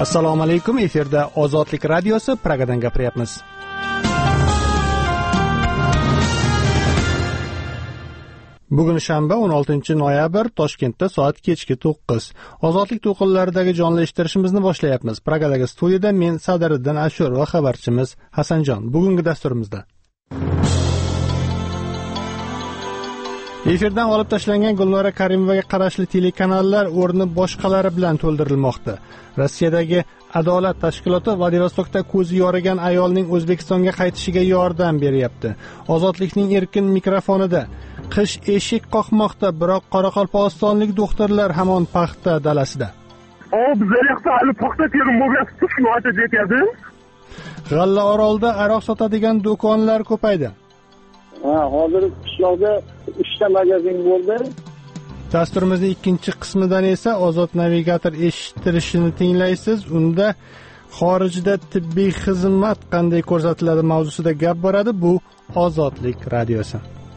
Assalomu alaykum, efirda Ozodlik radiosi Pragadan gapiryapmiz. Bugun shanba 16-noyabr, Toshkentda soat kechki 9. Ozodlik to'qinlaridagi jonli eshittirishimizni boshlayapmiz. Pragadagi studiyada men Sadiriddin Ashur va xabarchimiz Hasanjon. Bugungi dasturimizda efirdan olib tashlangan Gulnora Karimovaga qarashli telekanallar o'rni boshqalari bilan to'ldirilmoqda. Rossiyadagi Adolat tashkiloti Vladivostokda ko'zi yorigan ayolning O'zbekistonga qaytishiga yordam beryapti. Ozodlikning erkin mikrofonida qish eshik qoqmoqda, biroq qoraqalpog'istonlik doktorlar hamon paxta dalasida. G'alla orolda aroq sotadigan do'konlar ko'paydi. Hozir qishloqda 3 ta magazin bo'ldi. Dasturimizning ikkinchi qismidan esa Ozod navigator eshittirishini tinglaysiz. Unda xorijda tibbiy xizmat qanday ko'rsatiladi mavzusida gap boradi. Bu Ozodlik radiosi.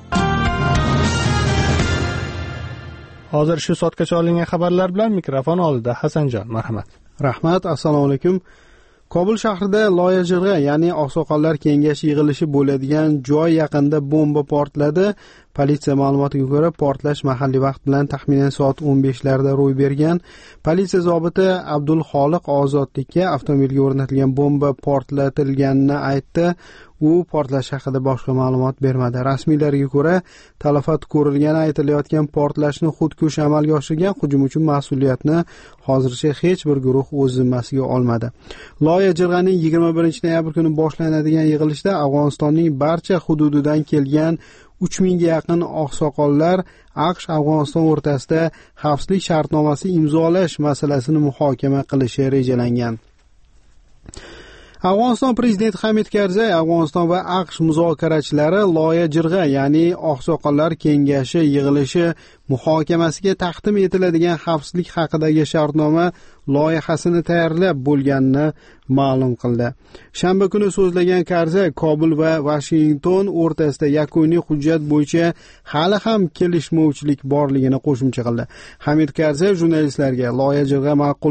Hozir shu soatgacha olingan xabarlar bilan mikrofon oldida Hasanjon, marhamat. Rahmat, assalomu alaykum. Kobul shahrida Loyajirg'a, ya'ni Oqsoqollar kengashi yig'ilishi bo'ladigan joy yaqinida bomba portladi. Politsiya ma'lumotiga ko'ra, portlash mahalliy vaqt bilan taxminan soat 15 larda ro'y bergan. Politsiya zobiti Abdulxoliq Ozodlikka avtomobilga o'rnatilgan bomba portlatilganini aytdi. U portlash haqida boshqa ma'lumot bermadi. Rasmiylarga ko'ra, talafot ko'rilgani aytilayotgan portlashni xudkush amalga oshirgan hujum uchun mas'uliyatni hozircha hech bir guruh o'z zimmasiga olmadi. Loyajirg'aning 21-noyabr kuni boshlanadigan yig'ilishda Afg'onistonning barcha hududidan kelgan 3000 ga yaqin oqsoqollar AQSh-Afg'oniston o'rtasida xavfsizlik shartnomasi imzolash masalasini muhokama qilishi rejalangan. Afg'oniston prezidenti Hamid Karzay Afg'oniston va AQSh muzokarachilari Loyajirg'a, ya'ni Oqsoqollar kengashi yig'ilishi muhokamasiga taqdim etiladigan xavfsizlik haqidagi shartnoma loyihasini tayyorlab bo'lganini ma'lum qildi. Shanba kuni so'zlagan Karzay Kobul va Washington o'rtasida yakuniy hujjat bo'yicha hali ham kelishmovchilik borligini qo'shimcha qildi. Hamid Karzay jurnalistlarga Loyajirg'a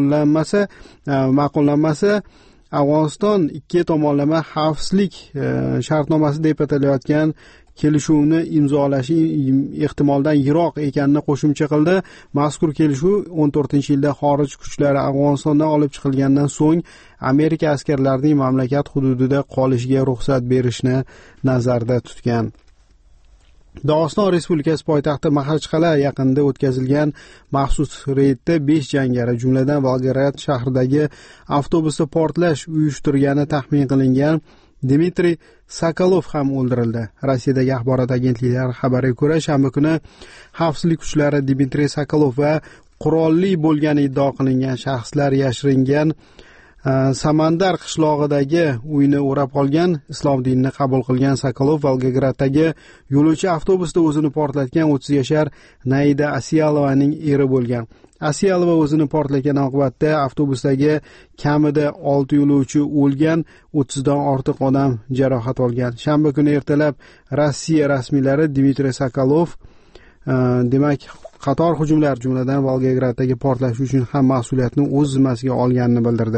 ma'qullanmasa Afg'oniston ikki tomonlama xavfsizlik shartnomasi deb atalayotgan kelishuvni imzolashi ehtimoldan yiroq ekanini qo'shimcha qildi. Mazkur kelishuv 14-yilda xorij kuchlari Afg'onistondan olib chiqilgandan so'ng Amerika askarlarining mamlakat hududida qolishiga ruxsat berishni nazarda tutgan. Dog'iston Respublikasi poytaxti Maxachqal'a yaqinida o'tkazilgan maxsus reydda 5 jangari, jumladan Volgograd shahridagi avtobusda portlash uyushtirgani taxmin qilingan Dmitriy Sokolov ham o'ldirildi. Rossiyadagi axborot agentliklari xabariga ko'ra, shanba kuni xavfsizlik kuchlari Dmitriy Sokolov va qurolli bo'lgani iddio qilingan shaxslar yashiringan Samandar qishlog'idagi uyni o'rab olgan. Islom dinini qabul qilgan Sokolov Volgograddagi yo'lovchi avtobusda o'zini portlatgan 30 yashar Naida Asiyalovaning eri bo'lgan. Asiyalova o'zini portlagan oqibatda avtobusdagi kamida 6 yo'lovchi o'lgan, 30 dan ortiq odam jarohat olgan. Shanba kuni ertalab Rossiya rasmiylari Dmitriy Sokolov demak qator hujumlar, jumladan Volgograddagi portlash uchun ham mas'uliyatni o'z zimmasiga olganini bildirdi.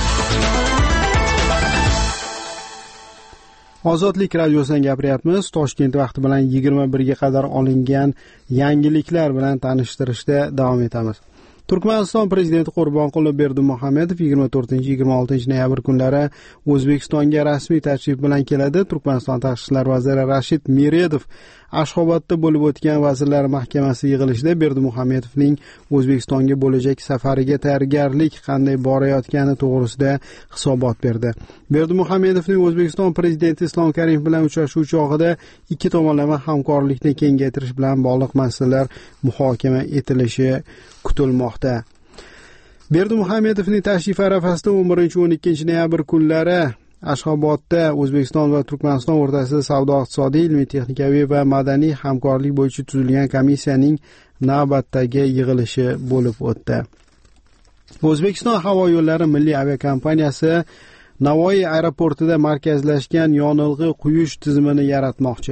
Ozodlik radiosidan gapiryapmiz. Toshkent vaqti bilan 21 ga qadar olingan yangiliklar bilan tanishtirishda davom etamiz. Turkmaniston prezidenti Qurbonqulov Berdimuhamedov 24-26 noyabr kunlari O'zbekistonga rasmiy tashrif bilan keladi. Turkmaniston tashqi ishlar vaziri Rashid Meredov Ashxobodda bo'lib o'tgan Vazirlar Mahkamasi yig'ilishida Berdimuhamedovning O'zbekistonga bo'lajak safariga tayyorgarlik qanday borayotgani to'g'risida hisobot berdi. Berdimuhamedovning O'zbekiston prezidenti Islom Karimov bilan uchrashuv chog'ida ikki tomonlama hamkorlikni kengaytirish bilan bog'liq masalalar muhokama etilishi kutilmoqda. Berdimuhamedovning tashrif arafasida 11-12 noyabr kunlari Ashxobodda O'zbekiston va Turkmaniston o'rtasida savdo-iqtisodiy, ilmiy-texnikaviy va madaniy hamkorlik bo'yicha tuzilgan komissiyaning navbatdagi yig'ilishi bo'lib o'tdi. O'zbekiston havo yo'llari milliy aviakompaniyasi Navoiy aeroportida markazlashgan yonilg'i quyish tizimini yaratmoqchi.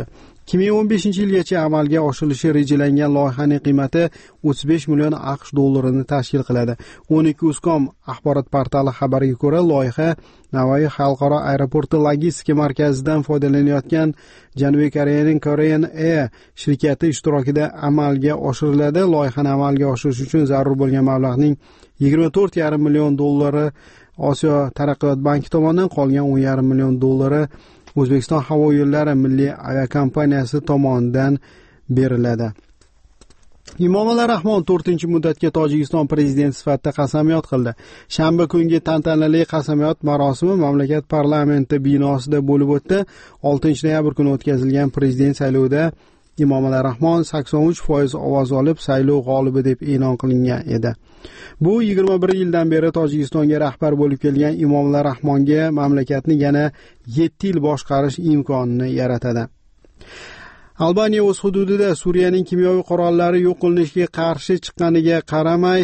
2015-yilgacha amalga oshirilishi rejalangan loyihaning qiymati 35 million AQSh dollarini tashkil qiladi. 12uz.com axborot portali xabariga ko'ra, loyiha Navoiy xalqaro aeroporti logistika markazidan foydalanayotgan Janubiy Koreyaning Korean Air shirkati ishtirokida amalga oshiriladi. Loyihani amalga oshirish uchun zarur bo'lgan mablag'ning 24,5 million dollari Osiyo taraqqiyot banki tomonidan, qolgan 10,5 million dollari O'zbekiston havo yo'llari milliy aviakompaniyasi tomonidan beriladi. Emomali Rahmon 4-muddatga Tojikiston prezidenti sifatida qasamyod qildi. Shanba kungi tantanali qasamyod marosimi mamlakat parlamenti binosida bo'lib o'tdi. 6-noyabr kuni o'tkazilgan prezident saylovida Emomali Rahmon 83% ovoz olib, saylov g'olibi deb e'lon qilingan edi. Bu 21 yildan beri Tojikistonga rahbar bo'lib kelgan Emomali Rahmonga mamlakatni yana 7 yil boshqarish imkonini yaratadi. Albaniya o'z hududida Suriyaning kimyoviy qurollari yo'q qilinishiga qarshi chiqqaniga qaramay,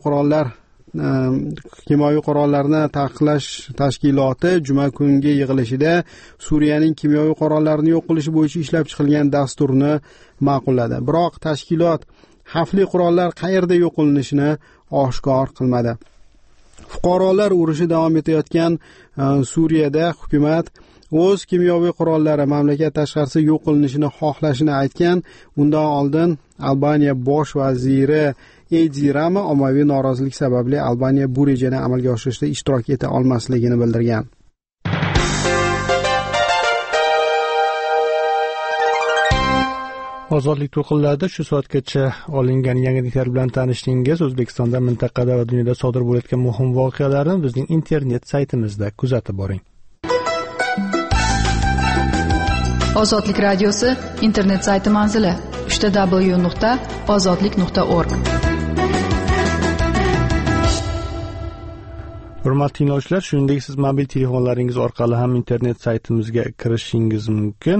kimyoviy qurollarni taqiqlash tashkiloti juma kungi yig'ilishida Suriyaning kimyoviy qurollarini yo'q qilish bo'yicha ishlab chiqilgan dasturni ma'qulladi. Biroq tashkilot xavfli qurollar qayerda yo'q qilinishini oshkor qilmadi. Fuqarolar urushi davom etayotgan Suriyada hukumat o'z kimyoviy qurollari mamlakat tashqarisida yo'q qilinishini xohlashini aytgan. Undan oldin Albaniya bosh vaziri Edi Rama ommaviy norozilik sababli Albaniya bu rejani amalga oshirishda ishtirok eta olmasligini bildirgan. Ozodlik to'lqinlarida shu soatgacha olingan yangiliklar bilan tanishdingiz. O'zbekistonda, mintaqada va dunyoda sodir bo'layotgan muhim voqealarni bizning internet saytimizda kuzatib boring. Ozodlik radiosi internet sayti manzili www.ozodlik.org. Hurmatli tinglovchilar, shuningdek siz mobil telefonlaringiz orqali ham internet saytimizga kirishingiz mumkin.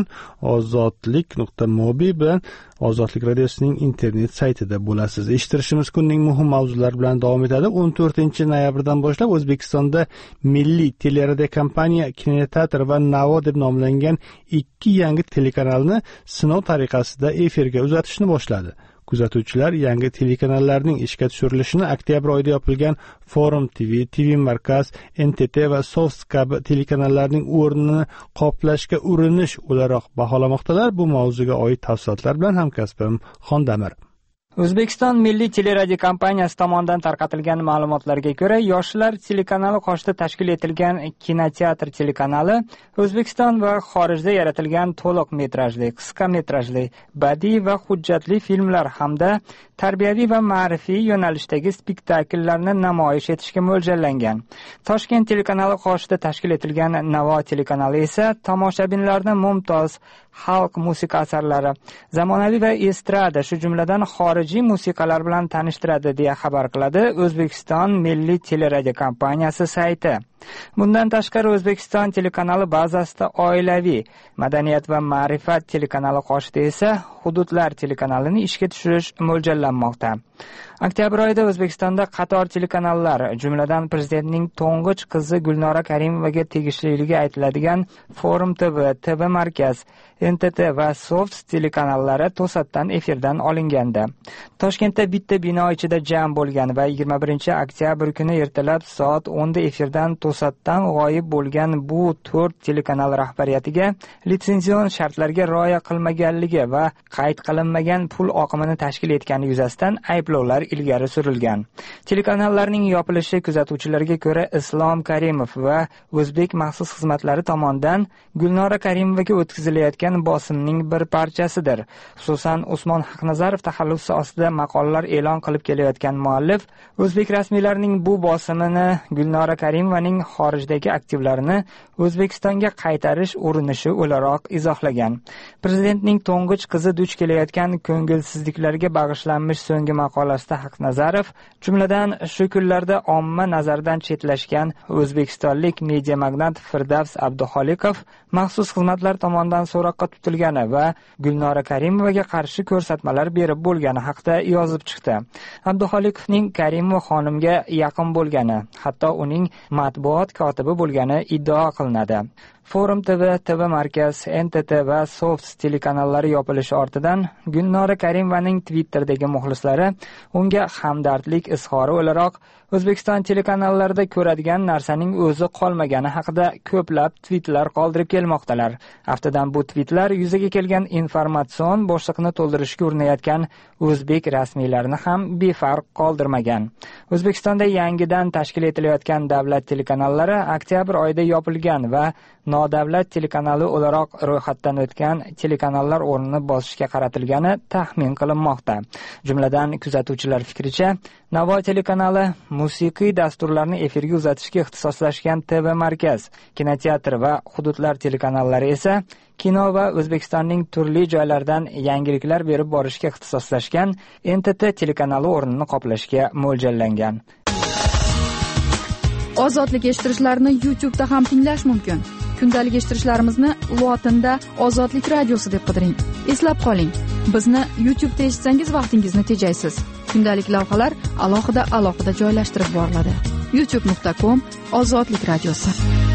ozodlik.mobi bilan Ozodlik radiosining internet saytida bo'lasiz. Eshittirishimiz kunning muhim mavzulari bilan davom etadi. 14-noyabrdan boshlab O'zbekistonda milliy teleradio kompaniya Kinoteatr va Navo deb nomlangan 2 yangi telekanalni sinov tariqasida efirga uzatishni boshladi. Kuzatuvchilar yangi telekanallarning ishga tushirilishini oktyabr oyida yopilgan Forum TV, TV Markaz, NTT va Soft kabi telekanallarning o'rnini qoplashga urinish o'laroq baholamoqdalar. Bu mavzuga oid tafsilotlar bilan hamkasbim Xondamir. O'zbekiston Milliy teleradio kompaniyasi tomonidan tarqatilgan ma'lumotlarga ko'ra, Yoshlar telekanali qoshida tashkil etilgan Kinoteatr telekanali O'zbekiston va xorijda yaratilgan to'liq metrajli, qisqa metrajli, badiiy va hujjatli filmlar hamda tarbiyaviy va ma'rifiy yo'nalishdagi spektakllarni namoyish etishga mo'ljallangan. Toshkent telekanali qoshida tashkil etilgan Navo telekanali esa tomoshabinlarni mumtoz xalq musiqa asarlari, zamonaviy va estrada, shu jumladan xorijiy musiqalar bilan tanishtiradi deya xabar qiladi O'zbekiston Milliy teleradio kompaniyasi sayti. Bundan tashqari O'zbekiston telekanali bazasida oilaviy, madaniyat va ma'rifat telekanali qoshida esa Hududlar telekanalini ishga tushirish mo'ljallanmoqda. Oktyabr oyida O'zbekistonda qator telekanallar, jumladan prezidentning to'ng'ich qizi Gulnora Karimovaga tegishliligi aytiladigan Forum TV, TV Markaz, NTT va Soft telekanallari to'satdan efirdan olingandi. Toshkentda bitta bino ichida jam bo'lgan va 21-oktyabr kuni ertalab soat 10 da efirdan to'satdan g'oyib bo'lgan bu 4 telekanal rahbariyatiga litsenzion shartlarga rioya qilmaganligi va qayd qilinmagan pul oqimini tashkil etgani yuzasidan ayblovlar ilgari surilgan. Telekanallarning yopilishi kuzatuvchilarga ko'ra Islom Karimov va O'zbek maxsus xizmatlari tomonidan Gulnora Karimovaga o'tkazilayotgan bosimning bir parchasidir. Xususan, Usmon Haqnazarov taxallusi ostida maqolalar e'lon qilib kelayotgan muallif o'zbek rasmiylarining bu bosimini Gulnora Karimovaning xorijdagi aktivlarini O'zbekistonga qaytarish urinishi o'laroq izohlagan. Prezidentning to'ng'ich qizi duch kelayotgan ko'ngilsizliklarga bag'ishlanmish so'nggi maqolasida Haqnazarov, jumladan shu kunlarda omma nazardan chetlashgan o'zbekistonlik media magnat Firdavs Abduxoliqov maxsus xizmatlar tomonidan so'roqqa tutilgani va Gulnora Karimovaga qarshi ko'rsatmalar berib bo'lgani haqida yozib chiqdi. Abduxoliqovning Karimova xonimga yaqin bo'lgani, hatto uning matbuot kotibi bo'lgani iddao qilinadi. Forum TV, TV Markaz, NTT va Soft telekanallari yopilishi ortidan Gulnora Karimovaning Twitter'dagi muxlislari unga hamdardlik izhori o'laroq O'zbekiston telekanallarida ko'radigan narsaning o'zi qolmagani haqida ko'plab tweetlar qoldirib kelmoqdalar. Aftidan bu tweetlar yuzaga kelgan informatsion bo'shliqni to'ldirishga urinayotgan o'zbek rasmiylarini ham befarq qoldirmagan. O'zbekistonda yangidan tashkil etilayotgan davlat telekanallari oktyabr oyida yopilgan va nodavlat telekanali o'laroq ro'yxatdan o'tgan telekanallar o'rnini bosishga qaratilgani taxmin qilinmoqda. Jumladan kuzatuvchilar fikricha, Navo telekanali musiqiy dasturlarni efirga uzatishga ixtisoslashgan TV Markaz, kinoteatr va hududlar telekanallari esa kino va O'zbekistonning turli joylaridan yangiliklar berib borishga ixtisoslashgan NTT telekanali o'rnini qoplashga mo'ljallangan. Ozodlik eshittirishlarni YouTube'da ham tinglash mumkin. Kundalik eshittirishlarimizni lotinda Ozodlik radiosi deb qidiring. Eslab qoling, bizni YouTube'da eshitsangiz vaqtingizni tejaysiz. Kundalik lavhalar alohida joylashtirib boriladi. youtube.com/Ozodlik radiosi.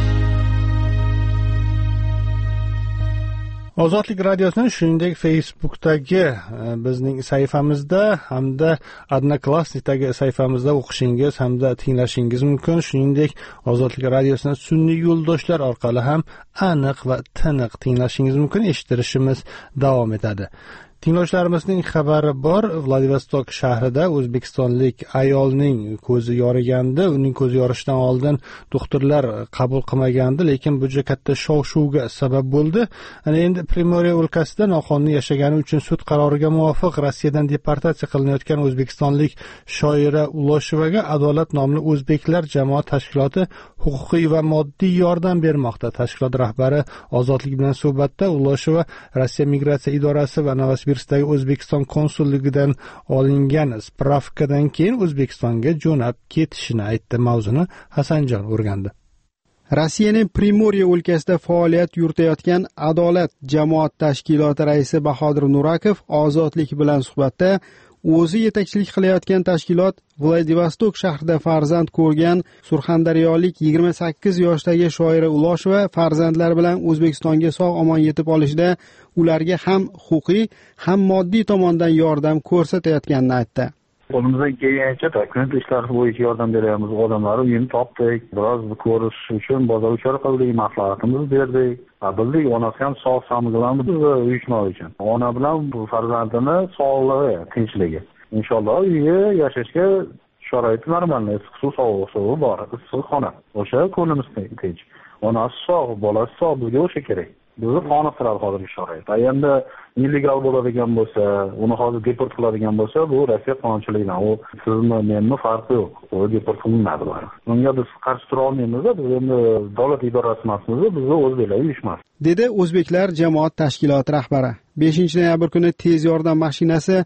Ozodlik radiosini shuningdek Facebookdagi bizning sayfamizda hamda Odnoklassnikdagi sayfamizda o'qishingiz hamda tinglashingiz mumkin. Shuningdek, Ozodlik radiosini sun'iy yo'ldoshlar orqali ham aniq va tiniq tinglashingiz mumkin. Eshittirishimiz davom etadi. Tinglovchilarimizning xabari bor. Vladivostok shahrida o'zbekistonlik ayolning ko'zi yorigandi. Uning ko'zi yorishidan oldin doktorlar qabul qilmagandi, lekin bu juda katta shov-shuvga sabab bo'ldi. Endi Primorye o'lkasida noqonuniy yashagani uchun sud qaroriga muvofiq Rossiyadan deportatsiya qilinayotgan o'zbekistonlik shoira Uloshevaga Adolat nomli o'zbeklar jamoat tashkiloti huquqiy va moddiy yordam bermoqda. Tashkilot rahbari Ozodlik bilan suhbatda Ulosheva Rossiya migratsiya idorasi va Novosibirskdagi O'zbekiston konsulligidan olingan spravkadan keyin O'zbekistonga jo'nab ketishini aytdi. Mavzuni Hasanjon o'rgandi. Rossiyaning Primorye o'lkasida faoliyat yuritayotgan Adolat jamoat tashkiloti raisi Bahodir Nurakov Ozodlik bilan suhbatda o'zi yetakchilik qilayotgan tashkilot Vladivostok shahrida farzand ko'rgan surxondaryolik 28 yoshdagi shoira Ulosheva farzandlari bilan O'zbekistonga sog'-omon yetib olishda ularga ham huquqiy, ham moddiy tomondan yordam ko'rsatayotganini aytdi. Qo'limizdan kelgancha kunduz ishlari bo'yicha yordam beramiz. Odamlar uyini topdik, biroz ko'rish uchun bozor uchun qildik, maslahatimiz berdik. Bildik, onasi ham sog'-salomat bilan uyushma uchun. Ona bilan bu farzandini sog'ligi, tinchligi. Inshaalloh uyga yashashga sharoit normal, issiq suvi bor, issiq xona. O'sha ko'nglimiz tinch. Onasi sog', bolasi sog', bizga o'sha kerak. Bizni qoniqtiradi hozirgi sharoit. Endi illegal bo'ladigan bo'lsa, uni hozir deport qiladigan bo'lsa, bu Rossiya qonunchiligidan, u sizni menni farqi yo'q. U deport qilinadi. Bunga biz qarshi tura olmaymiz, biz endi davlat idorasi emasmiz, biz o'zbeklar uyushmasi. Dedi o'zbeklar jamoat tashkiloti rahbari. 5-noyabr kuni tez yordam mashinasi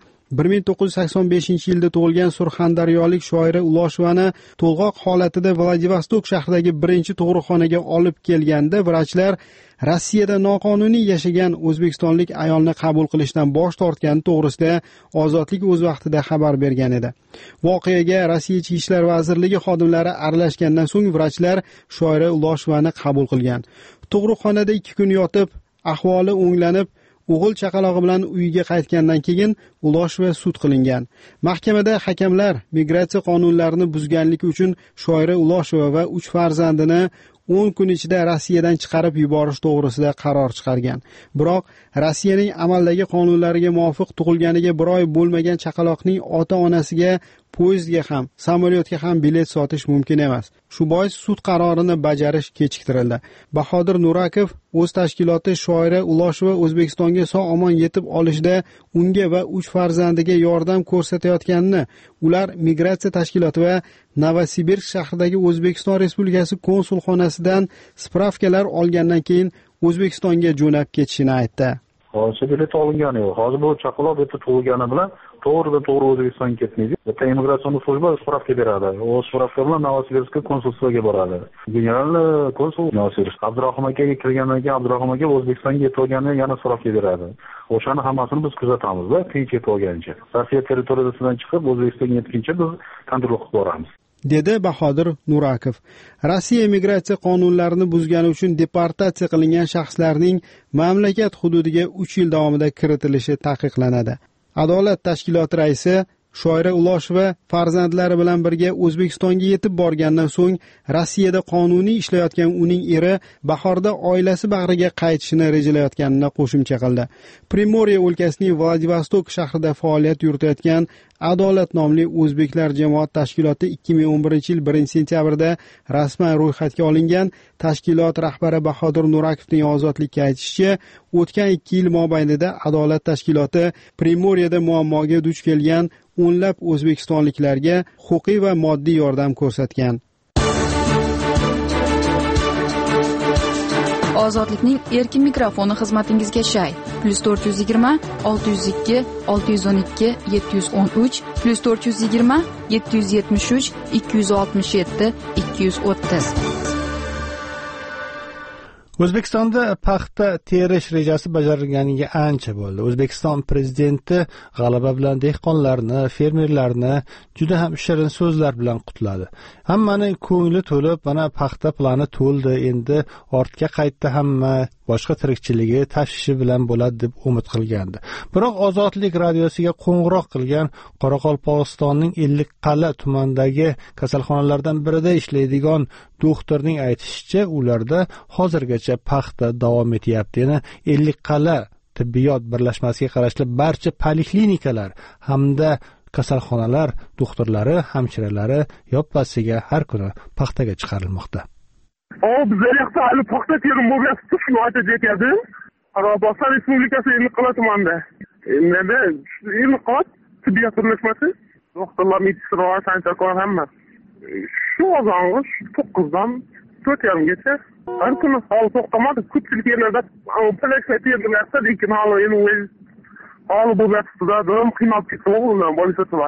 1985-yilda tug'ilgan surxondaryolik shoira Uloshevani to'lg'oq holatida Vladivostok shahridagi birinchi tug'ruqxonaga olib kelganda vrachlar Rossiyada noqonuniy yashagan o'zbekistonlik ayolni qabul qilishdan bosh tortgani to'g'risida Ozodlik o'z vaqtida xabar bergan edi. Voqeaga Rossiya Ichki ishlar vazirligi xodimlari aralashgandan so'ng vrachlar shoira Uloshevani qabul qilgan. Tug'ruqxonada 2 kun yotib, ahvoli o'nglanib, o'g'il chaqalog'i bilan uyiga qaytgandan keyin Ulosheva sud qilingan. Mahkamada hakamlar migratsiya qonunlarini buzganligi uchun shoira Ulosheva va 3 farzandini 10 kun ichida Rossiyadan chiqarib yuborish to'g'risida qaror chiqargan. Biroq Rossiyaning amaldagi qonunlariga muvofiq tug'ilganiga 1 oy bo'lmagan chaqaloqning ota-onasiga poyezdga ham, samolyotga ham bilet sotish mumkin emas. Shu bois sud qarorini bajarish kechiktirildi. Bahodir Nurakov o'z tashkiloti shoira Ulosheva O'zbekistonga sog'-omon yetib olishda unga va 3 farzandiga yordam ko'rsatayotganini, ular migratsiya tashkiloti va Novosibirsk shahridagi O'zbekiston Respublikasi konsulxonasidan spravkalar olgandan keyin O'zbekistonga jo'nab ketishini aytdi. Hozir bilet olingani yo'q. Hozir bu chaqaloq bitta tug'ilgani bilan to'g'ridan-to'g'ri O'zbekistonga ketmaydi. Bitta immigratsiya slujba spravka beradi. O spravka bilan Novosibirskka konsulsiyaga boradi. General konsul Novosibirsk Abdurahim akaga kirgandan keyin Abdurahim aka O'zbekistonga yetib olganini yana spravka beradi. O'shani hammasini biz kuzatamiz va tinch yetib olgancha. Rossiya territoriyasidan chiqib O'zbekistonga yetguncha biz kontrol qilib boramiz. dedi Bahodir Nurakov. Rossiya migratsiya qonunlarini buzgani uchun deportatsiya qilingan shaxslarning mamlakat hududiga 3 yil davomida kiritilishi taqiqlanadi. Adolat tashkiloti raisi Shoira Ulosheva farzandlari bilan birga O'zbekistonga yetib borgandan so'ng Rossiyada qonuniy ishlayotgan uning eri bahorda oilasi bag'riga qaytishni rejalayotganini qo'shimcha qildi. Primorye o'lkasining Vladivostok shahrida faoliyat yuritayotgan Adolat nomli o'zbeklar jamoat tashkiloti 2011-yil 1-sentyabrda rasman ro'yxatga olingan. Tashkilot rahbari Bahodir Nurakovning ozodlikka aytishicha, o'tgan 2 yil mobaynida Adolat tashkiloti Primoryada muammoga duch kelgan o'nlab o'zbekistonliklarga huquqiy va moddiy yordam ko'rsatgan. Ozodlikning erkin mikrofoni xizmatingizga shay. +420 602 612 713 +420 773 267 230. O'zbekistonda paxta terish rejasi bajarilganiga ancha bo'ldi. O'zbekiston prezidenti g'alaba bilan dehqonlarni, fermerlarni juda ham shirin so'zlar bilan qutladi. Hammaning ko'ngli to'lib, mana paxta plani to'ldi, endi ortga qaytdi, hamma boshqa tirikchiligi tashishi bilan bo'ladi deb umid qilgandi. Biroq Ozodlik radiosiga qo'ng'iroq qilgan Qoraqalpog'istonning Ellikqal'a tumanidagi kasalxonalardan birida ishlaydigan doktorning aytishicha, ularda hozirgacha paxta davom etyapti. Yana Ellikqal'a tibbiyot birlashmasiga qarashli barcha poliklinikalar hamda kasalxonalar doktorlari, hamshiralari yoppasiga har kuni paxtaga chiqarilmoqda. Bizlar yoqda hali paxta terim bo'lyapti, shuni aytib edim. Qoraqalpog'iston Respublikasi Ellikqal'a tumanida. Endi Ellikqal'a tibbiyot birlashmasi, doktorlar, meditsinlar, sanitariyalar hamma. Shu ozong'ish 9dan 4:30gacha har kuni hali to'xtamadi. Ko'pchilik yerlarda plaksa terdilarsa, lekin hali bo'lyapti-da, qiynalib ketdi o'g'limdan bo'lsa.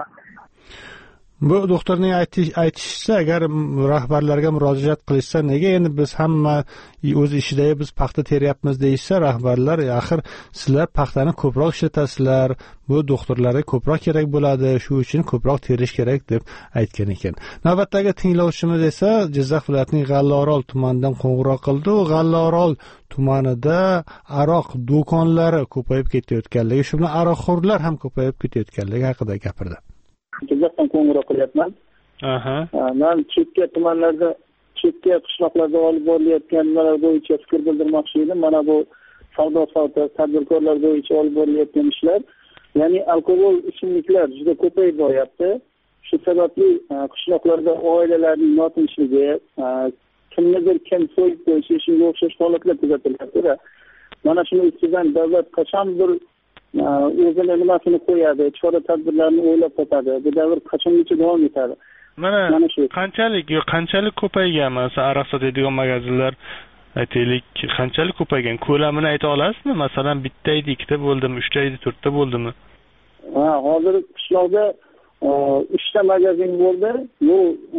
Bu doktorning aytishicha, agar rahbarlarga murojaat qilishsa, nega endi biz hamma o'z ishidagi biz paxta teryapmiz deyishsa, rahbarlar axir sizlar paxtani ko'proq ishlatasizlar, bu doktorlarga ko'proq kerak bo'ladi, shu uchun ko'proq terish kerak deb aytgan ekan. Navbatdagi tinglovchimiz esa Jizzax viloyatining G'allaorol tumanidan qo'ng'iroq qildi. U G'allaorol tumanida aroq do'konlari ko'payib ketayotganligi, shu bilan aroqxo'rlar ham ko'payib ketayotganligi haqida gapirdi. Jizzaxdan qo'ng'iroq qilyapman. Men chekka tumanlarda, chekka qishloqlarda olib borilayotgan nimalar bo'yicha fikr bildirmoqchi edim. Mana bu savdo-sotiq, tadbirkorlar bo'yicha olib borilayotgan ishlar, ya'ni alkogol ichimliklar juda ko'payib boryapti. Shu sababli qishloqlarda oilalarning notinchligi, kimnidir kim so'yib qo'yishi, shunga o'xshash holatlar kuzatilyapti. Mana shuni ustidan davlat qachondir o'zini nimasini qo'yadi, chora tadbirlarni o'ylab topadi. Bu davr qachongacha davom etadi? Mana shu qanchalik ko'paygan, masalan, aroq sotadigan magazinlar aytaylik, qanchalik ko'paygan? Ko'lamini ayta olasizmi? Masalan, bitta edi, ikkita bo'ldimi, 3ta edi, 4ta bo'ldimi? Hozir qishloqda 3ta magazin bo'ldi. Bu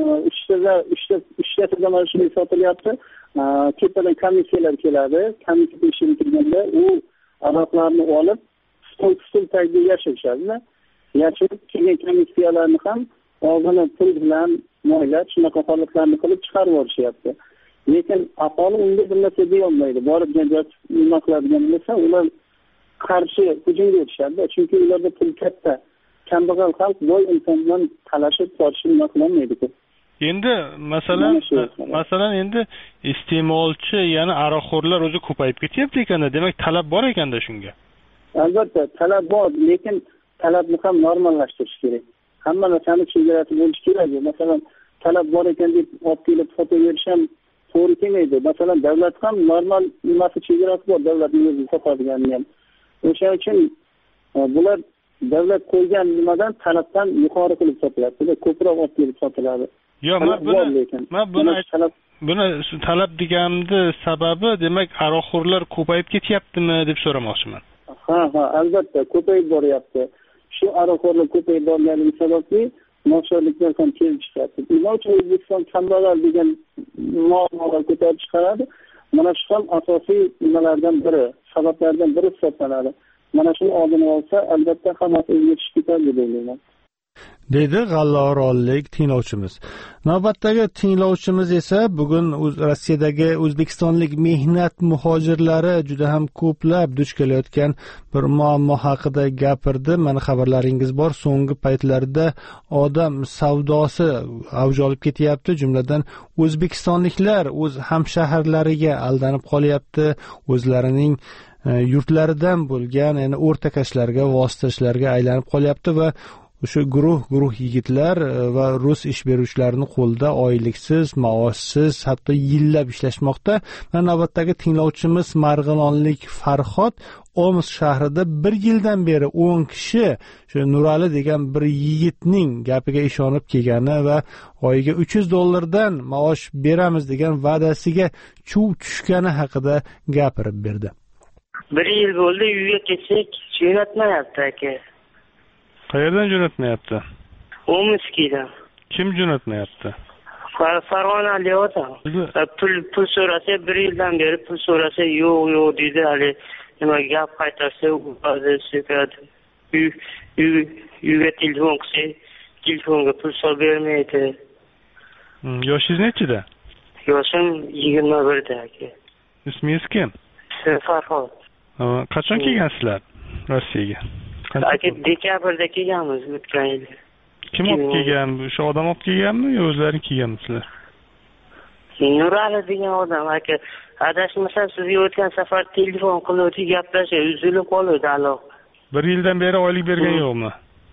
3ta mana shunday sotilyapti. Tepadan komissiyalar keladi. Komissiya tekshirib kelganda u aroqlarni olib stol tagida yashirishadi. Yashirib kelgan komissiyalarni ham og'zini pul bilan moylab, shunaqa holatlarni qilib chiqarib yuborishyapti. Lekin aholi unga bir narsa deyolmaydi. Borib nima qiladigan bo'lsa, ular qarshi hujumga o'tishadi. Chunki ularda pul katta. Kambag'al xalq boy insondan talashib tortishib nima qilolmaydi-ku. Endi masalan endi iste'molchi, ya'ni aroqxo'rlar o'zi ko'payib ketyapti ekanda, demak talab bor ekanda shunga. Albatta, talab bor, lekin talabni ham normallashtirish kerak. Hamma narsani chegarasi bo'lishi kerak. Masalan, talab bor ekan deb olib kelib sotaverish ham to'g'ri kelmaydi. Masalan, davlat ham normal nimasi chegarasi bor, davlatning o'zi sotadigani ham. O'sha uchun bular davlat qo'ygan nimadan talabdan yuqori qilib sotiladi, ko'proq olib kelib sotiladi. Yo'q, men buni talab deganimni sababi, demak, aroqxo'rlar ko'payib ketyaptimi deb so'ramoqchiman. Ha, albatta, ko'payib boryapti. Shu aroqxo'rlar ko'payib borgani sababli nochorliklar ham kelib chiqadi. Nima uchun O'zbekiston kambag'al degan muammolar ko'tarib chiqaradi? Mana shu ham asosiy nimalardan biri, sabablardan biri hisoblanadi. Mana shuni oldini olsa, albatta hammasi o'zgarishib ketadi deb o'ylayman. dedi g'allaorollik tinglovchimiz. Navbatdagi tinglovchimiz esa bugun Rossiyadagi o'zbekistonlik mehnat muhojirlari juda ham ko'plab duch kelayotgan bir muammo haqida gapirdi. Mana xabarlaringiz bor, so'nggi paytlarda odam savdosi avj olib ketyapti. Jumladan o'zbekistonliklar o'z hamshaharlariga aldanib qolyapti, o'zlarining yurtlaridan bo'lgan, ya'ni o'rtakashlarga, vositachilarga aylanib qolyapti va o'sha guruh yigitlar va rus ish beruvchilarning qo'lida oyliksiz, maoshsiz, hatto yillab ishlashmoqda. Mana navbatdagi tinglovchimiz Marg'ilonlik Farhod Omsk shahrida 1 yildan beri 10 kishi shu Nurali degan bir yigitning gapiga ishonib kelgani va oyiga $300 maosh beramiz degan va'dasiga chuv tushgani haqida gapirib berdi. 1 yil bo'ldi, uyga ketsak jo'natmayapti aka. Qayerdan jo'natmayapti? Omskdan. Kim jo'natmayapti? Farg'onalik odam. Pul so'rasa 1 yildan beri pul so'rasa yo'q deydi, hali nima gap qaytarsa o'zi so'kadi. Uyga telefon qilsa, telefonga pul solib bermaydi. Yoshingiz nechida? Yoshim 21 da aka. Ismingiz kim? Farhod. Qachon kelgansizlar Rossiyaga? Aka dekabrda kelganmiz o'tgan yil. Kim olib kelgan? O'sha odam olib kelganmi yo o'zlaring kelganmisizlar? Nurali degan odam aka. Adashmasam sizga o'tgan safar telefon qilib gaplashib uzilib qoldi aloqa. 1 yildan beri oylik bergan yo'qmi?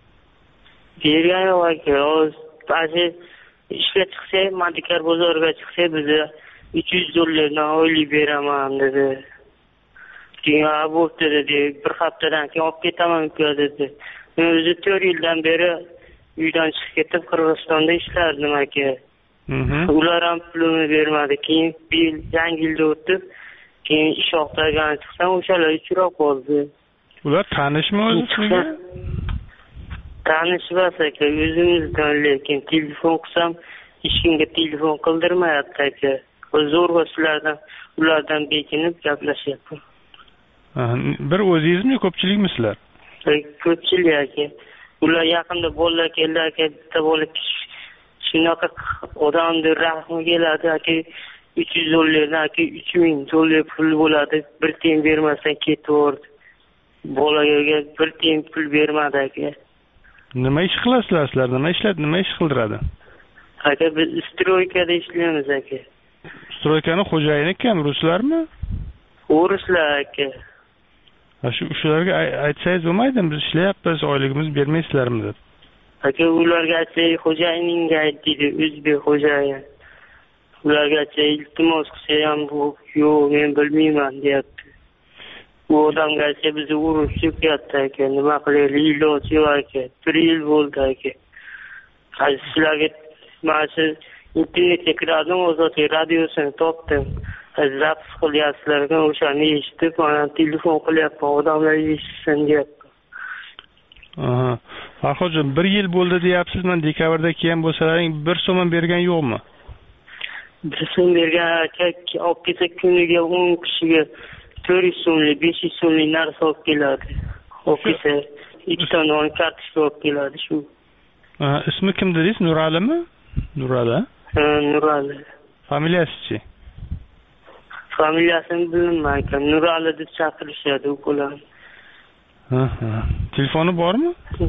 Bergan yo'q aka. Hozir ishga chiqsak, Madikar bozoriga chiqsak bizni $300 oylik beraman dedi. Keyin bo'pti dedi, 1 haftadan keyin olib ketaman dedi. Men o'zi 4 yildan beri uydan chiqib ketib Qirg'izistonda ishlardim aka. Ular ham pulini bermadi. Keyin yangi yilda o'tib, keyin ish oqtargan chiqsam o'shalar uchrab qoldi. Ular tanishmi o'zi sizga? Tanishmas aka, o'zimizdan, lekin telefon qilsam hech kimga telefon qildirmayapti aka. Zo'rg'a ulardan bekinib gaplashyapti. Bir o'zingizmi, ko'pchilikmi sizlar? Ko'pchilik aka. Ular yaqinda bolalar keldi aka, bitta bola shunaqa odamning rahmi keladi aka, $300 aka, $3000 pul bo'ladi, 1 tiyin bermasdan ketaverdi. Bolaga 1 tiyin pul bermadi aka. Nima ish qilasizlar sizlar? Nima ish qildiradi? Aka biz stroykada ishlaymiz aka. Stroykani xo'jayini kim, ruslarmi? Ruslar aka. Shularga aytsangiz bo'lmaydimi, biz ishlayapmiz, oyligimizni bermaysizlarmi deb? Aka ularga aytsak, xo'jayiningga ayt deydi, o'zbek xo'jayin. Ularga aytsak, iltimos qilsa ham bu yo'q, men bilmayman deyapti. Bu odamga aytsak bizni urib so'kyapti aka, nima qilaylik, iloji yo'q aka. 1 yil bo'ldi aka. Hozir sizlarga mana internetga kiradim, Ozodlik radiosini topdim. Zapis qilyapsizlarga, o'shani eshitib, mana telefon qilyapman, odamlar eshitsin deyapti. Farhodjon, 1 yil bo'ldi deyapsiz, men dekabrda kelgan bo'lsalaring 1 so'm ham bergan yo'qmi? 1 so'm bergan aka, olib kelsa kuniga 10 kishiga 400 so'mlik, 500 so'mlik narsa olib keladi. Olib kelsa 2 ta non kartoshka olib keladi shu. Ismi kim dedingiz? Nuralimi? Nurali? Nurali. Familiyasi-chi? Familiyasini bilmayman aka, Nurali deb chaqirishadi ular. Telefoni bormi?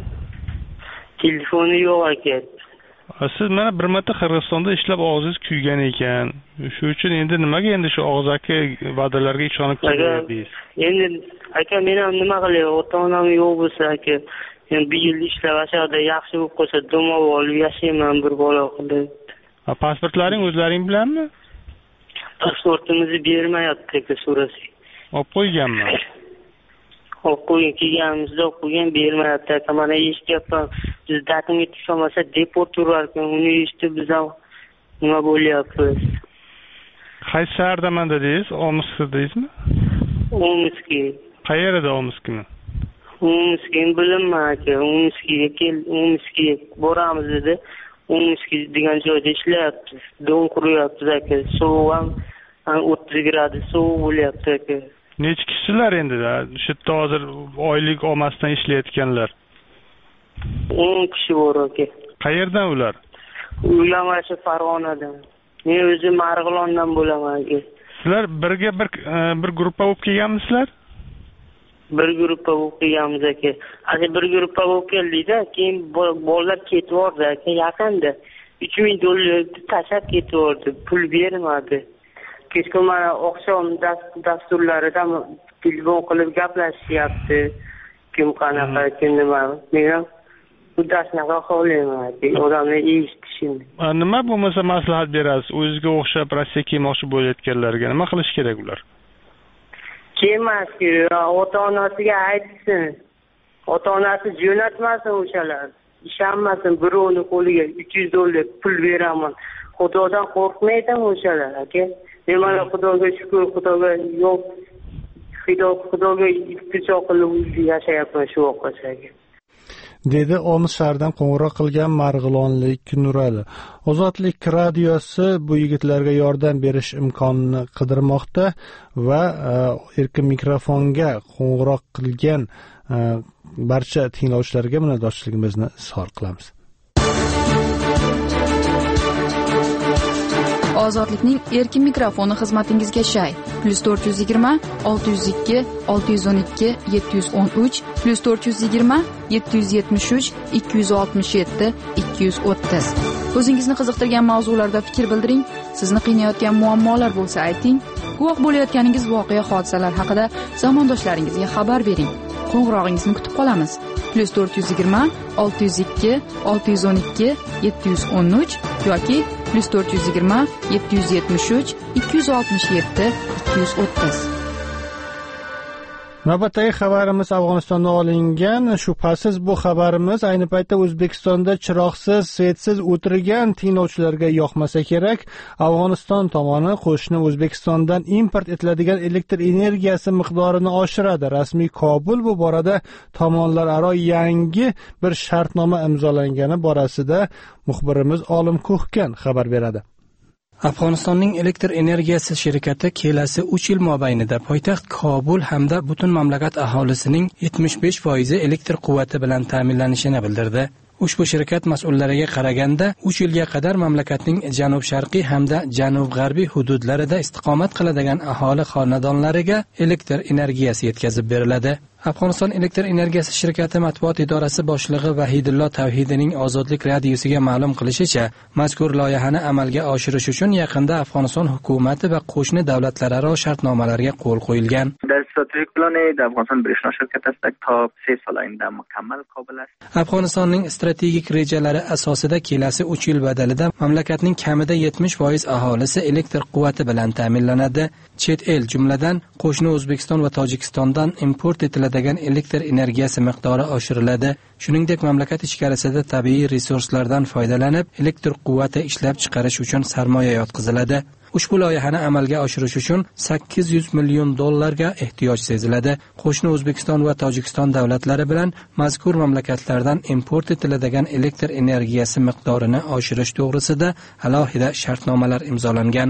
Telefoni yo'q aka. Siz mana bir marta Qirg'izistonda ishlab og'zingiz kuygan ekan. Shu uchun endi nimaga endi shu og'zaki va'dalarga ishonib keldingiz? Endi aka, men ham nima qilay, ota-onam yo'q bo'lsa aka, men 1 yil ishlab ashada yaxshi bo'lib qolsa, domov olib yashayman bir bola qilib. Pasportlaring o'zlaring bilanmi? Pasportimizni bermayapti aka, so'rasak. Olib qo'yganmi? Olib qo'ygan, kelganimizda olib qo'ygan, bermayapti aka. Mana eshityapman, biz datimga tushmasa deport urar ekan, uni eshitib biz ham nima bo'lyapmiz. Qaysi shahardaman dedingiz? Omskda dedingizmi? Omskda. Qayerda Omskmi? Omskni bilmayman aka. Omskga boramiz dedi. Omsk degan joyda ishlayapti. Dom quryapti aka. Sovuq ham 30 gradus sovuq bo'lyapti aka. Necha kishilar endi shu yerda hozir oylik olmasdan ishlayotganlar? 10 kishi bor aka. Qayerdan ular? Ular mana shu Farg'onadan. Men o'zim Marg'ilondan bo'laman aka. Sizlar birga bir guruhga bo'lib kelganmisizlar? Bir guruhga bo'lib kelganmiz aka. Hali bir guruhga bo'lib keldik-da, keyin bolalar ketib yordi aka, yaqinda. $3000 tashlab ketib yordi, pul bermadi. Kechqurun mana oqshom dasturlarida telefon qilib gaplashyapti. Kim qanaqa, kim nima. Men bu darsnaqa qo'ymayman. Odamlar eshitishini. Nima bo'lmasa maslahat berasiz? O'zingizga o'xshab Rossiya kelmoqchi bo'layotganlarga nima qilish kerak ular? Kelmaski, ota-onasiga aytsin. Ota-onasi jo'natmasin o'shalar. Ishonmasin, birovning qo'liga $300 pul beraman. Xudodan qo'rqmaydimi o'shalar, aka? Men mana Xudoga shukr, Xudoga yo'q. Xudoga iltijo qilib yashayapman shu vaqtgacha. Dedi Omiz shahridan qo'ng'iroq qilgan marg'ilonlik Nurali. Ozodlik radiosi bu yigitlarga yordam berish imkonini qidirmoqda va erkin mikrofonga qo'ng'iroq qilgan barcha tinglovchilarga minnatdorchiligimizni izhor qilamiz. Ozodlikning erkin mikrofoni xizmatingizga shay. +420 602 612 713 +420 773 267 230. O'zingizni qiziqtirgan mavzularda fikr bildiring. Sizni qiynayotgan muammolar bo'lsa ayting. Guvoh bo'layotganingiz voqea hodisalar haqida zamondoshlaringizga xabar bering. Qo'ng'irog'ingizni kutib qolamiz. +420 602 612 713 yoki +420 773 267 230. Navbatdagi xabarimiz Afg'onistondan olingan. Shubhasiz bu xabarimiz ayni paytda O'zbekistonda chiroqsiz, svetsiz o'tirgan tinglovchilarga yoqmasa kerak. Afg'oniston tomoni qo'shni O'zbekistondan import etiladigan elektr energiyasi miqdorini oshiradi. Rasmiy Kobul bu borada tomonlararo yangi bir shartnoma imzolangani borasida muxbirimiz Olim Ko'hkan xabar beradi. Afg'onistonning elektr energiyasi shirkati kelasi 3 yil mobaynida poytaxt Kobul hamda butun mamlakat aholisining 75% elektr quvvati bilan ta'minlanishini bildirdi. Ushbu shirkat mas'ullariga qaraganda 3 yilga qadar mamlakatning janub-sharqiy hamda janub-g'arbiy hududlarida istiqomat qiladigan aholi xonadonlariga elektr energiyasi yetkazib beriladi. Afg'oniston elektr energiyasi shirkati matbuot idorasi boshlig'i Vahidullo Tavhidining Ozodlik radiosiga ma'lum qilishicha, mazkur loyihani amalga oshirish uchun yaqinda Afg'oniston hukumati va qo'shni davlatlararo shartnomalarga qo'l qo'yilgan. Afg'onistonning strategik rejalari asosida kelasi 3 yil badalida mamlakatning kamida 70% aholisi elektr quvvati bilan ta'minlanadi. Chet el, jumladan qo'shni O'zbekiston va Tojikistondan import etiladigan elektr energiyasi miqdori oshiriladi. Shuningdek, mamlakat ichkarisida tabiiy resurslardan foydalanib, elektr quvvati ishlab chiqarish uchun sarmoya yotqiziladi. Ushbu loyihani amalga oshirish uchun $800 million ehtiyoj seziladi. Qo'shni O'zbekiston va Tojikiston davlatlari bilan mazkur mamlakatlardan import etiladigan elektr energiyasi miqdorini oshirish to'g'risida alohida shartnomalar imzolangan.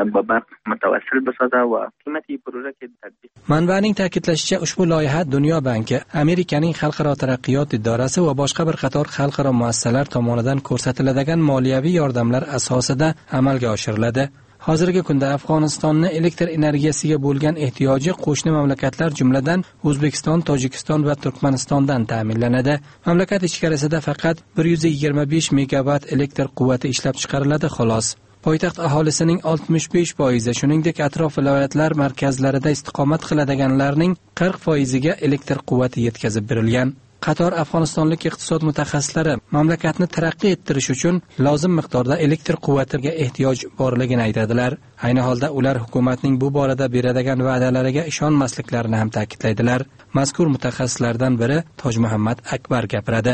Manbaning ta'kidlashicha, ushbu loyiha Dunyo banki, Amerikaning xalqaro taraqqiyot idorasi va boshqa bir qator xalqaro muassasalar tomonidan ko'rsatiladigan moliyaviy yordamlar asosida amalga oshiriladi. Hozirgi kunda Afg'onistonni elektr energiyasiga bo'lgan ehtiyoji qo'shni mamlakatlar jumladan O'zbekiston, Tojikiston va Turkmanistondan ta'minlanadi. Mamlakat ichkarisida faqat 125 megavat elektr quvvati ishlab chiqariladi xolos. Poytaxt aholisining 65%, shuningdek atrof viloyatlar markazlarida istiqomat qiladiganlarning 40%ga elektr quvvati yetkazib berilgan. Qator afg'onistonlik iqtisod mutaxassislari mamlakatni taraqqiy ettirish uchun lozim miqdorda elektr quvvatiga ehtiyoj borligini aytadilar. Ayni holda ular hukumatning bu borada beradigan va'dalariga ishonmasliklarini ham ta'kidlaydilar. Mazkur mutaxassislardan biri Tojmuhammad Akbar gapiradi.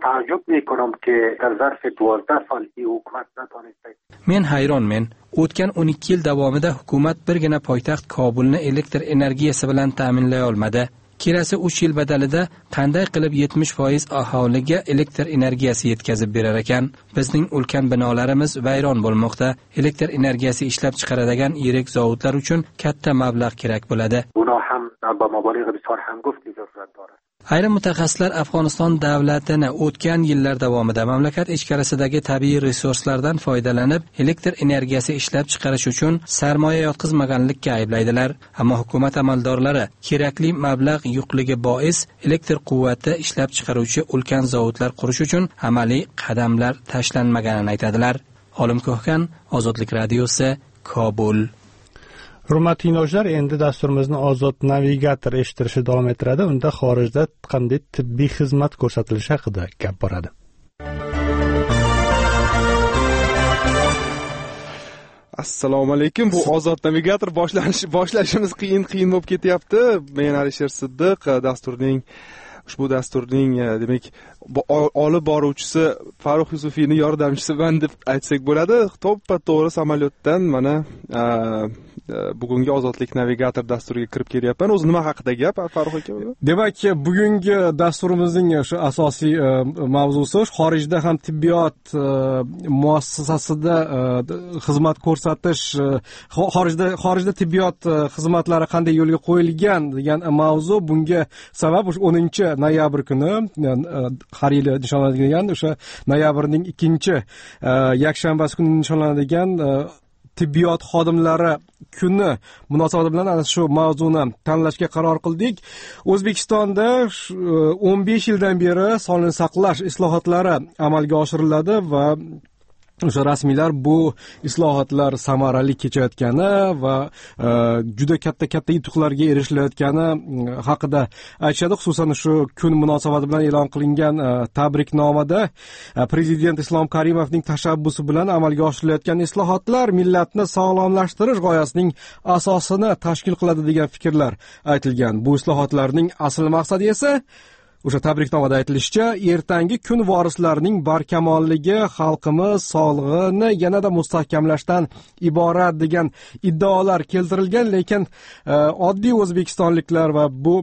Men hayronman. O'tgan 12 yil davomida hukumat birgina poytaxt Kobulni elektr energiyasi bilan ta'minlay olmadi. Kelasi 3 yil badalida qanday qilib 70% aholiga elektr energiyasi yetkazib berar ekan? Bizning ulkan binolarimiz vayron bo'lmoqda. Elektr energiyasi ishlab chiqaradigan yirik zavodlar uchun katta mablag' kerak bo'ladi. Ayrim mutaxassislar Afg'oniston davlatini o'tgan yillar davomida mamlakat ichkarisidagi tabiiy resurslardan foydalanib, elektr energiyasi ishlab chiqarish uchun sarmoya yotqizmaganlikka ayblaydilar. Ammo hukumat amaldorlari kerakli mablag' yo'qligi bois elektr quvvati ishlab chiqaruvchi ulkan zavodlar qurish uchun amaliy qadamlar tashlanmaganini aytadilar. Olim Ko'hkan, Ozodlik radiosi, Kobul. Hurmatli tinglovchilar, endi dasturimizni Ozod navigator eshittirishni davom ettiradi. Unda xorijda qanday tibbiy xizmat ko'rsatilishi haqida gap boradi. Assalomu alaykum. Bu Ozod navigator boshlashimiz qiyin bo'lib ketyapti. Men Alisher Siddiq, ushbu dasturning demak olib boruvchisi Farruh Yusufiyning yordamchisiman deb aytsak bo'ladi. To'ppa-to'g'ri samolyotdan mana bugungi Ozodlik navigator dasturiga kirib kelyapman. O'zi nima haqida gap, Farruh aka? Demak, bugungi dasturimizning shu asosiy mavzusi xorijda ham tibbiyot muassasasida xizmat ko'rsatish, xorijda tibbiyot xizmatlari qanday yo'lga qo'yilgan degan mavzu. Bunga sabab 10 noyabr kuni har yili nishonlanadigan o'sha noyabrning 2-yakshanbasi kuni nishonlanadigan tibbiyot xodimlari kuni munosabati bilan ana shu mavzuni tanlashga qaror qildik. O'zbekistonda 15 yildan beri sog'liqni saqlash islohotlari amalga oshiriladi va o'sha rasmiylar bu islohotlar samarali kechayotgani va juda katta yutuqlarga erishilayotgani haqida aytishadi. Xususan shu kun munosabati bilan e'lon qilingan tabriknomada Prezident Islom Karimovning tashabbusi bilan amalga oshirilayotgan islohotlar millatni sog'lomlashtirish g'oyasining asosini tashkil qiladi degan fikrlar aytilgan. Bu islohotlarning asl maqsadi esa o'sha tabriknomada aytilishicha, ertangi kun vorislarining barkamolligi, xalqimiz sog'lig'ini yanada mustahkamlashdan iborat degan iddaolar keltirilgan, lekin oddiy o'zbekistonliklar va bu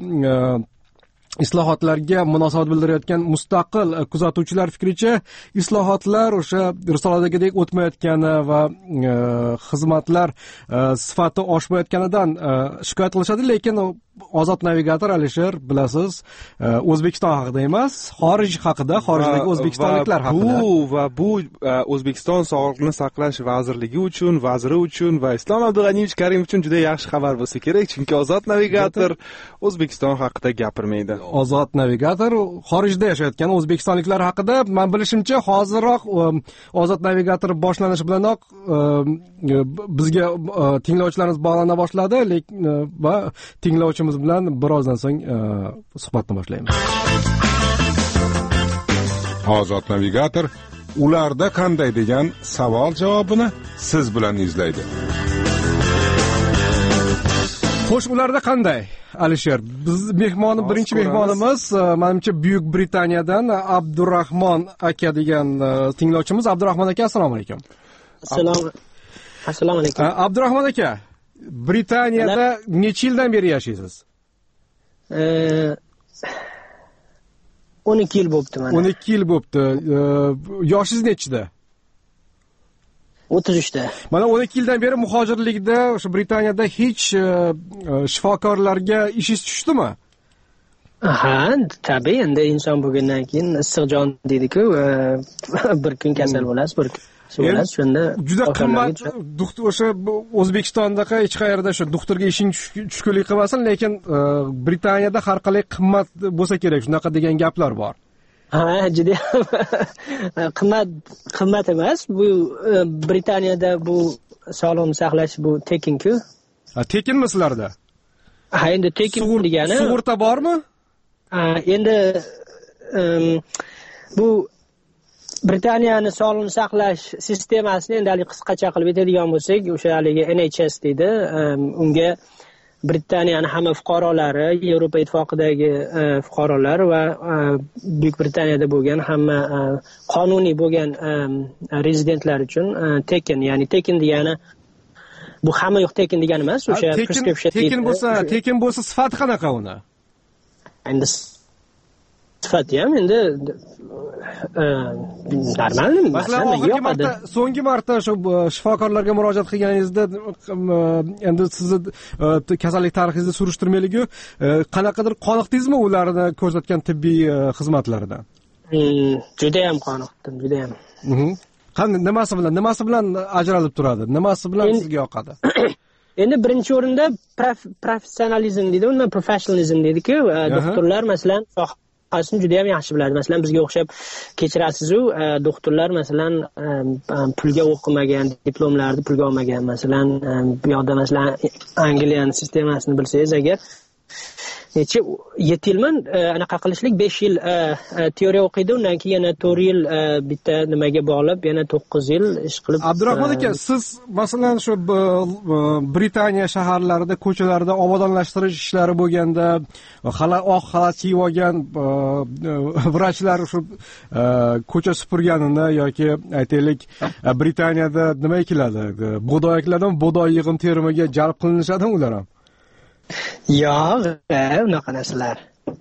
islohotlarga munosabat bildirayotgan mustaqil kuzatuvchilar fikricha, islohotlar o'sha risoladagidek o'tmayotgani va xizmatlar sifati oshmayotganidan shikoyat qilishadi. Lekin Ozod navigator, Alisher, bilasiz, O'zbekiston haqida emas, xorij haqida, xorijdagi o'zbekistonliklar haqida. Bu O'zbekiston Sog'liqni saqlash vaziri uchun va Islom Abdug'aniyevich Karimov uchun juda yaxshi xabar bo'lsa kerak, chunki Ozod navigator O'zbekiston haqida gapirmaydi. Ozod navigator xorijda yashayotgan o'zbekistonliklar haqida, men bilishimcha, hozirroq Ozod navigator boshlanishi bilanoq bizga tinglovchilarimiz bog'lana boshladi, va tinglovchimiz bilan birozdan so'ng suhbatni boshlaymiz. Ozod navigator ularda qanday degan savol javobini siz bilan izlaydi. Xo'sh, ularda qanday? Alisher, biz birinchi mehmonimiz menimcha Buyuk Britaniyadan Abdurahmon aka degan tinglovchimiz. Abdurahmon aka, assalomu alaykum. Assalomu alaykum. Abdurahmon aka, Britaniyada necha yildan beri yashaysiz? 12 yil bo'libdi mana. 12 yil bo'libdi. Yoshingiz nechida? 33da. Mana 12 yildan beri muhojirlikda o'sha Britaniyada hech shifokorlarga ishingiz tushdimi? Ha, tabii, endi inson bo'lgandan keyin issiq jon deydi-ku, bir kun kasal bo'lasiz, bir kun shunda juda qimmat o'sha O'zbekistondaqa hech qayerda shu doktorga ishing tushkunlik qilmasin, lekin Britaniyada har qalay qimmat bo'lsa kerak, shunaqa degan gaplar bor. Ha, juda qimmat emas. Bu Britaniyada bu sog'liqni saqlash bu tekin-ku. Tekinmi sizlarda? Ha, endi tekin degani sug'urta bormi? Endi bu Britaniyani sog'liqni saqlash sistemasini endi qisqacha qilib aytadigan bo'lsak, o'sha haligi NHS deydi. Unga Britaniyani hamma fuqarolari, Yevropa ittifoqidagi fuqarolar va Buyuk Britaniyada bo'lgan hamma qonuniy bo'lgan rezidentlar uchun tekin, ya'ni tekin degani bu hamma yo'q tekin degani emas, o'sha prescription. Tekin bo'lsa sifati qanaqa uni? Endi sifati ham endi normal. Masalan, so'nggi marta shu shifokorlarga murojaat qilganingizda endi sizni kasallik tarixingizni surishtirmaylik-ku, qanaqadir qoniqdingizmi ularni ko'rsatgan tibbiy xizmatlaridan? Juda ham qoniqdim, juda ham. Qanday nimasi bilan ajralib turadi? Nimasi bilan sizga yoqadi? Endi birinchi o'rinda professionalizm deydi, unda professionalizm deydi-ku, doktorlar masalan sohasini juda ham yaxshi biladi. Masalan, bizga o'xshab kechirasiz-u, doktorlar masalan pulga o'qimagan, diplomlarni pulga olmagan. Masalan, bu yoqda masalan Angliyaning sistemasini bilsangiz agar necha 7 yilman anaqa qilishlik 5 yil teoriya o'qiydi, undan keyin yana 4 yil bitta nimaga bog'lab yana 9 yil ish qilib. Abdurahmon aka, siz masalan shu Britaniya shaharlarida ko'chalarda obodonlashtirish ishlari bo'lganda oq xalat kiyib olgan vrachlar shu ko'cha supurganini yoki aytaylik Britaniyada nima ekiladi? Bug'doy ekiladimi? Bug'doy yig'im terimiga jalb qilinishadimi ular ham? Yo'q, unaqa narsalar.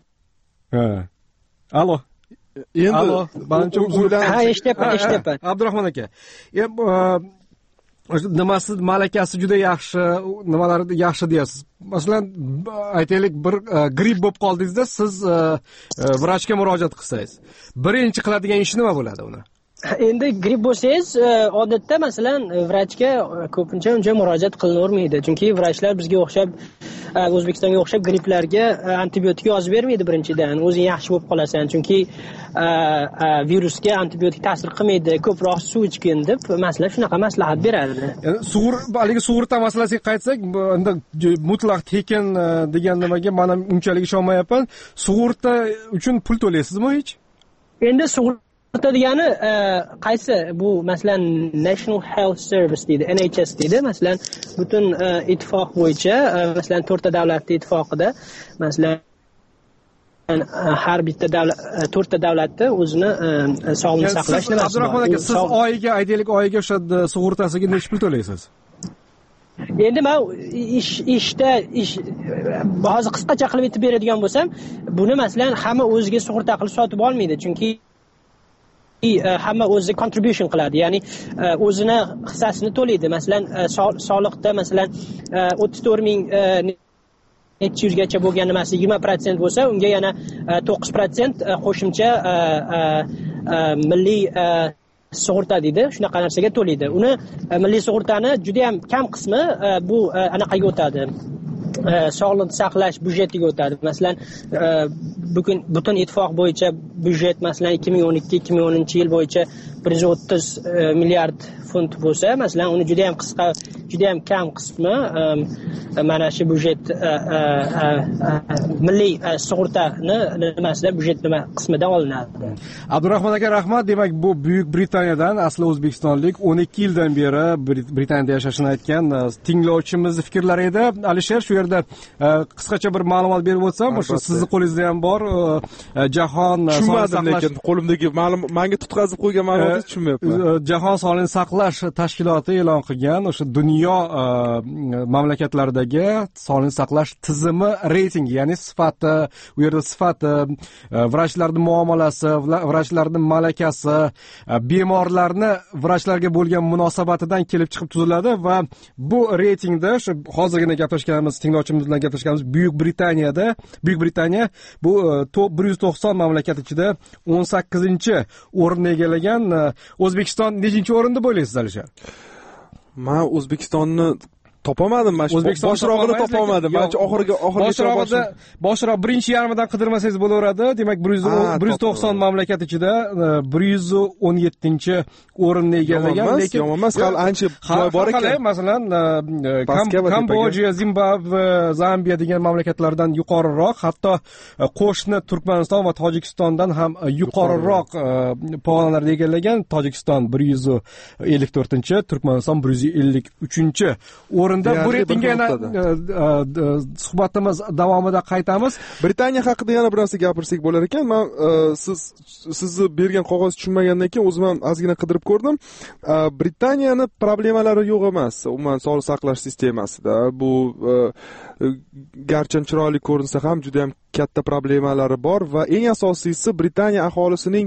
Alo. Endi menimcha eshtyapman. Abdurahmon aka. Nimasi malakasi juda yaxshi, nimalar yaxshi deyasiz. Masalan, aytaylik bir gripp bo'lib qoldingizda, siz vrachga murojaat qilsangiz, birinchi qiladigan ish nima bo'ladi uni? Endi gripp bo'lsangiz, odatda masalan vrachga ko'pincha uncha murojaat qilinavermaydi. Chunki vrachlar bizga o'xshab, O'zbekistonga o'xshab gripplarga antibiotik yozib bermaydi birinchidan. O'zing yaxshi bo'lib qolasan, chunki virusga antibiotik ta'sir qilmaydi, ko'proq suv ichgin deb masalan shunaqa maslahat beradi. Haligi sug'urta masalasiga qaytsak, endi mutlaq tekin degan nimaga men ham unchalik ishonmayapman. Sug'urta uchun pul to'laysizmi hech? Endi sug'urta degani qaysi? Bu masalan National Health Service deydi, NHS deydi. Masalan butun ittifoq bo'yicha, masalan 4 ta davlatning ittifoqida masalan har bitta davlat 4 ta davlatda o'zini sog'liqni saqlash nimasi. Abdurahmon aka, siz oyiga aytaylik oyiga o'sha sug'urtasiga nechta pul to'laysiz? Endi men ishda hozir qisqacha qilib aytib beradigan bo'lsam, buni masalan hamma o'ziga sug'urta qilib sotib olmaydi, chunki hamma o'zi contribution qiladi, ya'ni o'zini hissasini to'laydi. Masalan, soliqda masalan 34 ming necha yuzgacha bo'lgan nimasi 20% bo'lsa, unga yana 9% qo'shimcha milliy sug'urta deydi, shunaqa narsaga to'laydi. Uni milliy sug'urtani juda ham kam qismi bu anaqaga o'tadi. Sog'liqni saqlash byudjetiga o'tadi. Masalan, butun ittifoq bo'yicha byudjet masalan 2012-2010 yil bo'yicha 130 milliard funt bo'lsa, masalan, uni juda ham kam qismi mana shu byudjet milliy sug'urtani nimasida byudjet qismida olinadi. Abdurahmon aka, rahmat. Demak, bu Buyuk Britaniyadan asli o'zbekistonlik 12 yildan beri Britaniyada yashashini aytgan tinglovchimizning fikrlari edi. Alisher, shu yerda qisqacha bir ma'lumot berib o'tsam, o'sha sizning qo'lingizda ham bor. Jahon sog'liqni saqlash, lekin qo'limdagi menga tutqazib qo'ygan ma'lumotni tushunmayapman. Jahon sog'liqni saqlash tashkiloti e'lon qilgan o'sha dunyo mamlakatlaridagi sog'liqni saqlash tizimi reytingi, ya'ni sifati, u yerda sifati, vrachlarning muomalasi, vrachlarning malakasi, bemorlarni vrachlarga bo'lgan munosabatidan kelib chiqib tuziladi va bu reytingda shu hozirgina gaplashganimiz, tinglovchimiz bilan gaplashganimiz Buyuk Britaniya bu 190 mamlakat ichida 18-o'rinni egallagan. O'zbekiston nechinchi o'rinda bo'laysiz, Alisher? Men O'zbekistonni topolmadim, mana shu boshirog'ini topolmadim. Mencha oxiriga boshroq birinchi yarmidan qidirmasangiz bo'laveradi. Demak, 190 mamlakat ichida 117-o'rinni egallagan, lekin yomon emas, hali ancha bor ekan. Masalan, Kamboja, Zimbabve, Zambiya degan mamlakatlardan yuqoriroq, hatto qo'shni Turkmaniston va Tojikistondan ham yuqoriroq pog'onalarni egallagan. Tojikiston 154-chi, Turkmaniston 153-chi o'rinda. Bu reytingga yana suhbatimiz davomida qaytamiz. Britaniya haqida yana bir narsa gapirsak bo'lar ekan. Men sizni bergan qog'oz tushunmagandan keyin o'zim ham ozgina qidirib ko'rdim. Britaniyani problemalari yo'q emas, umuman sog'liqni saqlash sistemasida. Bu garchi chiroyli ko'rinsa ham juda ham katta problemalari bor va eng asosiysi Britaniya aholisining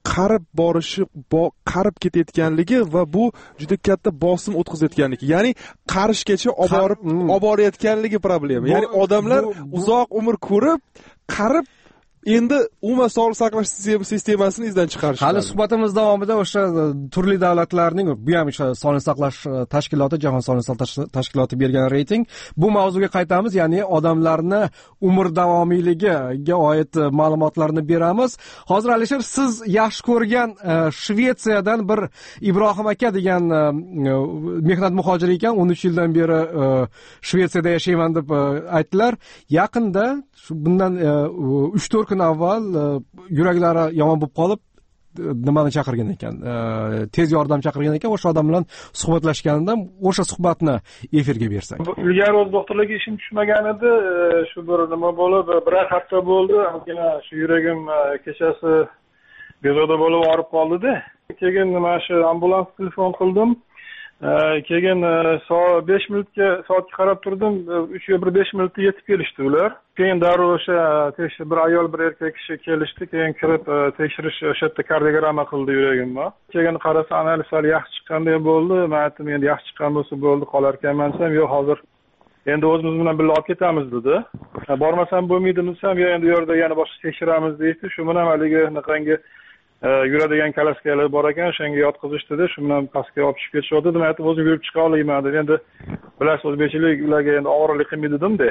qarib ketayotganligi va bu juda katta bosim o'tkazayotganligi, ya'ni qarishgacha olib borayotganligi problema. Ya'ni odamlar uzoq umr ko'rib, qarib endi umuman sog'liqni saqlash sistemasini izdan chiqarish. Hali suhbatimiz davomida o'sha turli davlatlarning, bu ham o'sha sog'liqni saqlash tashkiloti, Jahon sog'liqni saqlash tashkiloti bergan reyting. Bu mavzuga qaytamiz, ya'ni odamlarni umr davomiyligiga oid ma'lumotlarni beramiz. Hozir Alisher, siz yaxshi ko'rgan Shvetsiyadan bir Ibrohim aka degan mehnat muhojiri ekan, 13 yildan beri Shvetsiyada yashayman deb aytdilar. Yaqinda bundan 3-4 kun avval yuraklari yomon bo'lib qolib, nimani chaqirgan ekan, tez yordam chaqirgan ekan. O'sha odam bilan suhbatlashganimda o'sha suhbatni efirga bersak. Ilgari o'z doktorlik ishim tushmagan edi, shu bir nima bo'lib, bir hafta bo'ldi, aniqina shu yuragim kechasi bezovta bo'lib og'rib qoldi-da. Keyin nima shu ambulans telefon qildim. Keyin soat 5 minutga soatga qarab turdim, 3-5 minutda yetib kelishdi ular. Keyin darrov o'sha bir ayol bir erkak kishi kelishdi, keyin kirib tekshirish, o'sha yerda kardiogramma qildi yuragimni. Keyin qarasa analiz hali yaxshi chiqqanday bo'ldi. Men aytdim, endi yaxshi chiqqan bo'lsa bo'ldi, qolar ekanman desam, yo'q, hozir endi o'zimiz bilan birga olib ketamiz dedi. Bormasam bo'lmaydimi desam, yo'q, endi u yerda yana boshqa tekshiramiz deydi. Shu bilan haligi naqangi yuradigan kalaskalar bor ekan, o'shanga yotqizishdi-da, shu bilan pastga olib chiqib ketishdi. Men aytdim, o'zim yurib chiqa olmayman deb. Endi bilasiz, o'zbekchilik ularga endi og'irlik qilmaydi dedim-da.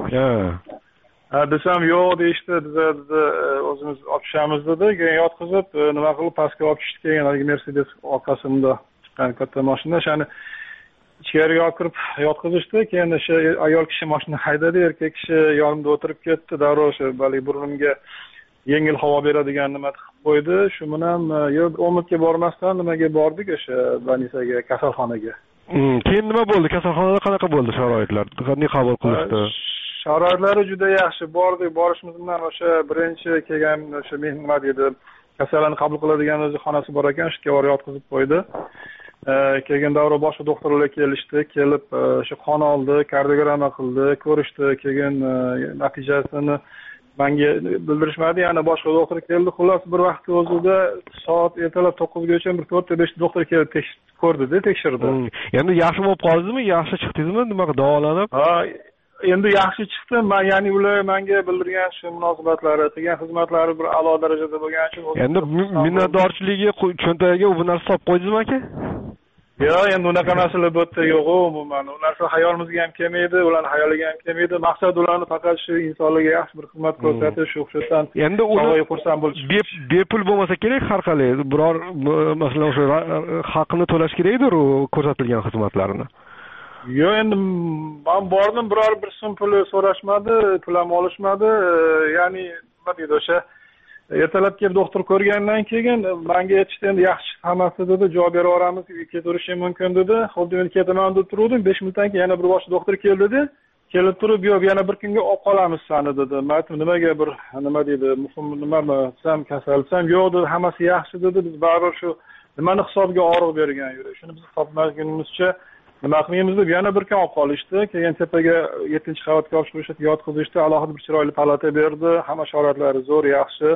Desam, yo'q deyishdi, biz o'zimiz olib tushamiz dedi. Keyin yotqizib, nima qilib pastga olib tushdi. Keyin hali Mercedes orqasida chiqqan katta mashina, shani ichkariga olib kirib yotqizishdi. Keyin o'sha ayol kishi mashina haydadi, erkak kishi yonimda o'tirib ketdi. Darrov o'sha balki burnimga yengil havo beradigan nima qilib qo'ydi. Shu bilan yo'q, omidga bormasdan nimaga bordik, o'sha больницаga, kasalxonaga. Keyin nima bo'ldi? Kasalxonada qanaqa bo'ldi sharoitlar? Qanday qabul qilishdi? Sharoitlari juda yaxshi. Borishimiz bilan o'sha birinchi kelgan o'sha nima deydi, kasallarni qabul qiladigan o'zi xonasi bor ekan, shu yerga yotqizib qo'ydi. Keyin davro boshqa doktorlar kelishdi, kelib o'sha qon oldi, kardiogramma qildi, ko'rishdi. Keyin natijasini menga bildirishmadi, yana boshqa doktor keldi. Xullas bir vaqt o'zida soat ertalab 9gacha bir 4-5 doktor kelib ko'rdi-da, tekshirdi. Endi yaxshi bo'lib qoldingizmi? Yaxshi chiqdingizmi? Nima davolanib? Endi yaxshi chiqdim. Men ya'ni ular menga bildirgan shu munosabatlari, qilgan xizmatlari bir a'lo darajada bo'lgani uchun endi minnatdorchiligi cho'ntagiga bu narsa solib qo'ydingizmi aka? Yo'q, endi unaqa narsalar bu yerda yo'q, umuman. U narsa hayolimizga ham kelmaydi, ularni hayoliga ham kelmaydi. Maqsad ularni faqat shu insonlarga yaxshi bir xizmat ko'rsatish, shu xususdan endi uni xursand bo'lish. Bepul bo'lmasa kerak, har qalay biror masalan o'sha haqini to'lash kerakdir u ko'rsatilgan xizmatlarini. Yo'q, endi men bordim, biror bir so'm pul so'rashmadi, pul ham olishmadi. Ya'ni nima deydi, o'sha ertalab kelib doktor ko'rgandan keyin menga aytishdi, endi yaxshi hammasi dedi, javob bera olamiz, ketaverishim mumkin dedi. Xuddi men ketaman deb turdim, 5 minutdan keyin yana bir boshqa doktor keldi-da. Kelib turib, yo'q, yana bir kunga olib qolamiz seni dedi. Men aytdim, nimaga bir nima deydi, muhim nimami, desam, kasalsam, yo'q dedi, hammasi yaxshi dedi. Biz baribir shu nimani hisobga og'riq bergan yurak. Shuni biz topmagunimizcha nima qilmaymiz deb yana bir kun olib qolishdi. Keyin tepaga 7-qavatga olib chiqib yotqizishdi. Alohida bir chiroyli palata berdi. Hamma sharoitlari zo'r, yaxshi.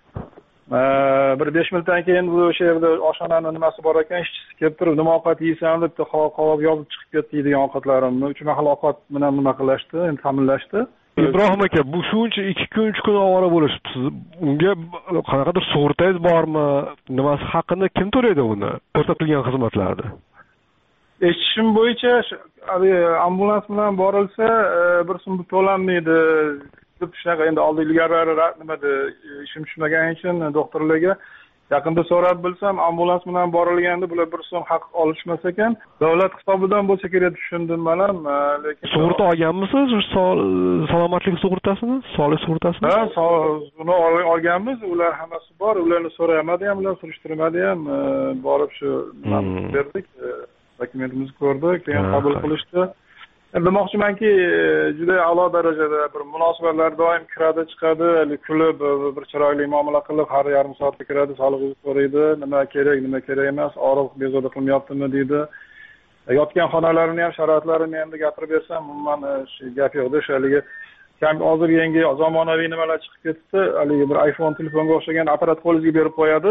Bir 5 minutdan keyin o'sha yerda oshxonani nimasi bor ekan, ishchisi kelib turib, nima ovqat yeysan deb qog'oz yozib chiqib ketdi degan ovqatlarimni. 3 mahal ovqat bilan nima qilishdi, endi ta'minlashdi. Ibrohim aka, bu shuncha 2 kun 3 kun ovora bo'lishibsiz. Unga qanaqadir sug'urtangiz bormi? Nimasi haqini kim to'laydi uni? Ko'rsatilgan xizmatlarni. Eshitishim bo'yicha ambulans bilan borilsa, bir so'm to'lanmaydi. Shunaqa endi oldi ilgari nimada ishim tushmagani uchun doktorlarga yaqinda so'rab bilsam, ambulans bilan borilganda bular bir so'm haq olishmas ekan. Davlat hisobidan bo'lsa kerak deb tushundim men ham, lekin sug'urta olganmisiz? Salomatlik sug'urtasini, soliq sug'urtasini? Ha, uni olganmiz. Ular hammasi bor. Ularni so'rayapmadi ham, ular surishtirmadi ham. Borib shu berdik, dokumentimizni ko'rdik, keyin qabul qilishdi. Demoqchimanki, juda a'lo darajada bir munosabatlar doim kiradi, chiqadi, kulib, bir chiroyli muomala qilib, har yarim soatda kiradi, sog'lig'ingizni so'raydi, nima kerak emas, og'riq bezovta qilmayaptimi deydi. Yotgan xonalarini ham, sharoitlarini endi gapirib bersam, umuman gap yo'qda, o'shaligi hozir yangi zamonaviy nimalar chiqib ketdi, haligi bir iPhone telefonga o'xshagan apparat qo'lingizga berib qo'yadi.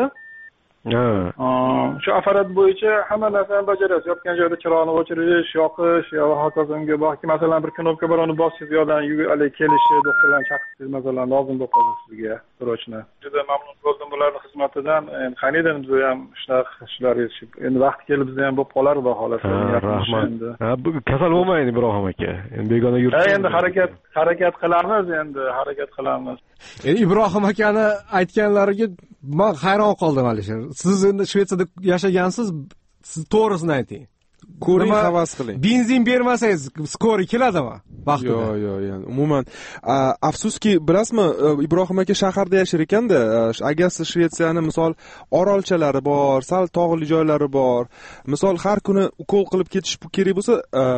Shu apparat bo'yicha hamma narsani bajarasiz. Yotgan joyda chiroqni o'chirish, yoqish va hokazo unga balki masalan bir knopka bor, uni bossiz yordam kelishi, doktorlarni chaqirsangiz masalan lozim bo'lib qoladi sizga srochna. Juda mamnun bo'ldim bularning xizmatidan. Endi qaniydi biz ham shunaqa ishlar yetishib. Endi vaqti kelib bizda ham bo'lib qolar xudo xolasa. Rahmat. Bu kasal bo'lmaydi Ibrohim aka. Endi begona yurt. Endi harakat qilamiz, Endi Ibrohim akani aytganlariga men hayron qoldim Alisher. Siz endi Shvetsiyada yashagansiz, siz to'g'risini ayting. Ko'ring, havas qiling. Benzin bermasangiz, skori keladimi? Vaqtida. Yo'q, yani umuman afsuski, bilasizmi, Ibrohim aka shaharda yashar ekanda, agar siz Shvetsiyani misol orolchalari bor, sal tog'li joylari bor, misol har kuni ukol qilib ketish kerak bo'lsa,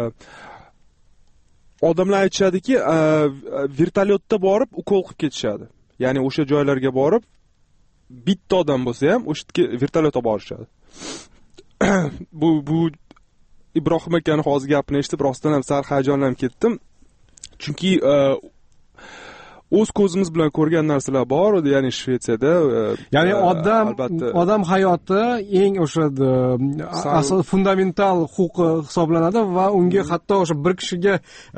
odamlar aytishadiki, vertolyotda borib ukol qilib ketishadi. Ya'ni o'sha joylarga borib bitta odam bo'lsa ham o'sha yerga vertolyotda borishadi. bu Ibrohim akani hozir gapini eshitib rostdan ham sal hayajonlanib ketdim. Chunki o'z ko'zimiz bilan ko'rgan narsalar bor, ya'ni Shvetsiyada. Ya'ni odam hayoti eng o'sha asl fundamental huquqi hisoblanadi va unga hatto o'sha bir kishiga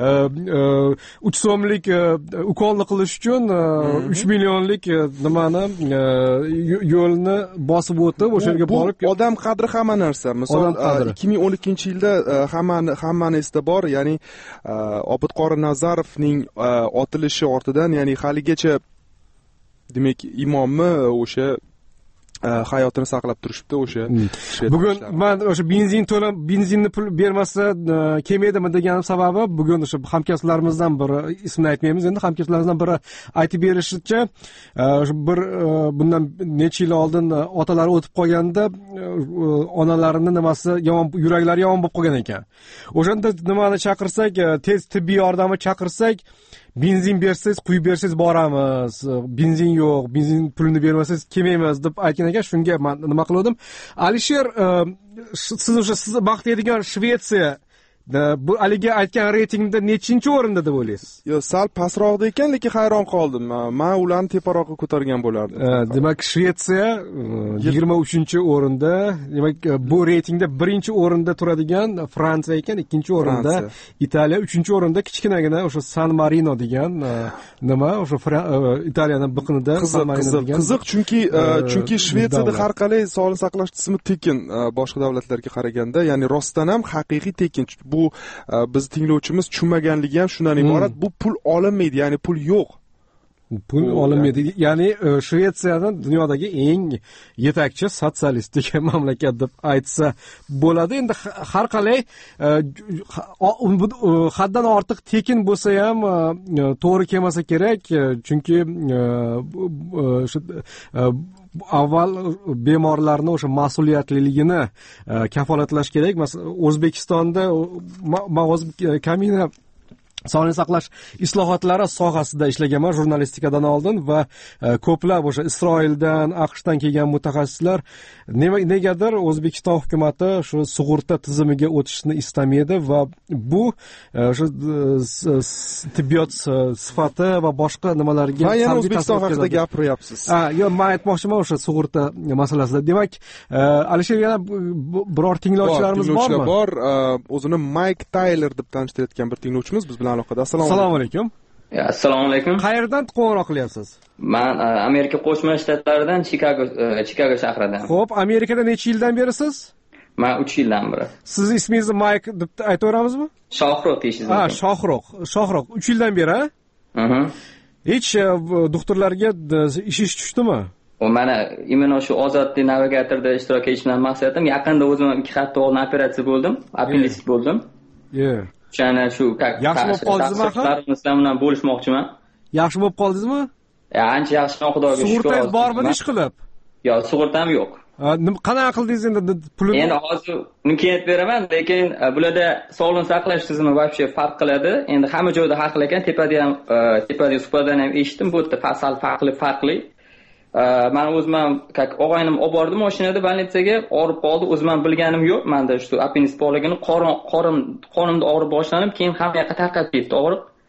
3 so'mlik ukolni qilish uchun 3 millionlik nimani yo'lni bosib o'tib o'sha yerga borib, odam qadri hamma narsa. Misol 2012-yilda hammani esda bor, ya'ni Obidqori Nazarovning otilishi ortidan, ya'ni haligacha demak imomni o'sha hayotini saqlab turishibdi o'sha. Bugun men o'sha benzinni pul bermasa kelmaydimi deganim sababi, bugun o'sha hamkasblarimizdan biri, ismini aytmaymiz endi, hamkasblarimizdan biri aytib berishicha, bir bundan necha yil oldin otalari o'tib qolganda onalarining nimasi yomon, yuraklari yomon bo'lib qolgan ekan. O'shanda nimani chaqirsak, tez tibbiy yordamni chaqirsak, benzin bersangiz, quyib bersangiz boramiz. Benzin yo'q, benzin pulini bermasangiz kelmaymiz deb aytgan ekan. Shunga men nima qildim? Alisher, siz maqtaydigan Shvetsiya bu aliga aytgan reytingda nechinchi o'rinda deb o'ylaysiz? Yo, sal pastroqda ekan, lekin hayron qoldim. Men ularni teparoqqa ko'targan bo'lardim. Demak, Shvetsiya 23-o'rinda, demak bu reytingda 1-o'rinda turadigan Fransiya ekan, 2-o'rinda Italiya, 3-o'rinda kichkinagina o'sha San Marino degan nima, o'sha Italiyaning biqinida San Marino degan. Qiziq, chunki Shvetsiyada har qalay sog'liqni saqlash tizimi tekin boshqa davlatlarga qaraganda, ya'ni rostdan ham haqiqiy tekin. Bu biz tinglovchimiz tushunmaganligi ham shundan iborat. Bu pul olinmaydi, ya'ni pul yo'q. Pul olinmaydi. Ya'ni Shvetsiyani dunyodagi eng yetakchi sotsialistik mamlakat deb aytsa bo'ladi. Endi har qalay haddan ortiq tekin bo'lsa ham to'g'ri kelmasa kerak, chunki avval bemorlarning o'sha mas'uliyatliligini kafolatlash kerak. Masalan, O'zbekistonda men o'zim kamina sog'liqni saqlash islohotlari sohasida ishlaganman jurnalistikadan oldin va ko'plab o'sha Isroildan, AQShdan kelgan mutaxassislar negadir O'zbekiston hukumatı shu sug'urta tizimiga o'tishni istamaydi va bu shu tibbiyot sifati va boshqa nimalarga salbiy O'zbekiston haqida gapiryapsiz. Yo'q, men aytmoqchiman o'sha sug'urta masalasida. Demak, Alisher, yana biror tinglovchilarimiz bormi? Bor. O'zini Mike Tyler deb tanishtirayotgan bir tinglovchimiz biz bilan aloqada. Assalomu alaykum. Assalomu alaykum. Qayerdan qo'ng'iroq qilyapsiz? Men Amerika Qo'shma Shtatlaridan, Chicago shahridan. Xo'p, Amerikada necha yildan berisiz? Men 3 yildan beri. Siz ismingizni Mike deb aytaveramizmi? Shohruh deysiz. Shohruh. 3 yildan beri, ha? Hech doktorlarga ishish tushdimi? Mana imенно shu ozodlik navigatorda ishtirok etishdan maqsadim, yaqinda o'zim 2 hafta oldin operatsiya bo'ldim, appendisit bo'ldim. O'shani shu yaxshi bo'lib qoldingizmi axir? Sizlar bilan bo'lishmoqchiman. Yaxshi bo'lib qoldingizmi? Ancha yaxshi, Xudoga shukr. Sug'urtangiz bormi ish qilib? Yo'q, sug'urtam yo'q. Qanaqa qildingiz endi pulni? Endi hozir uni keyin beraman, lekin bularda sog'liqni saqlash tizimi вообще farq qiladi. Endi hamma joyda har xil ekan, tepada suhbatdan ham eshitdim, bu yerda fasal farqli. Men o'zim og'aynim olib bordim mashinada больницаga, og'rib qoldi. O'zim bilganim yo'q. Menda shu appendisit borligini, qorinimda og'rib boshlanib, keyin hamma yoqqa tarqab ketdi og'riq.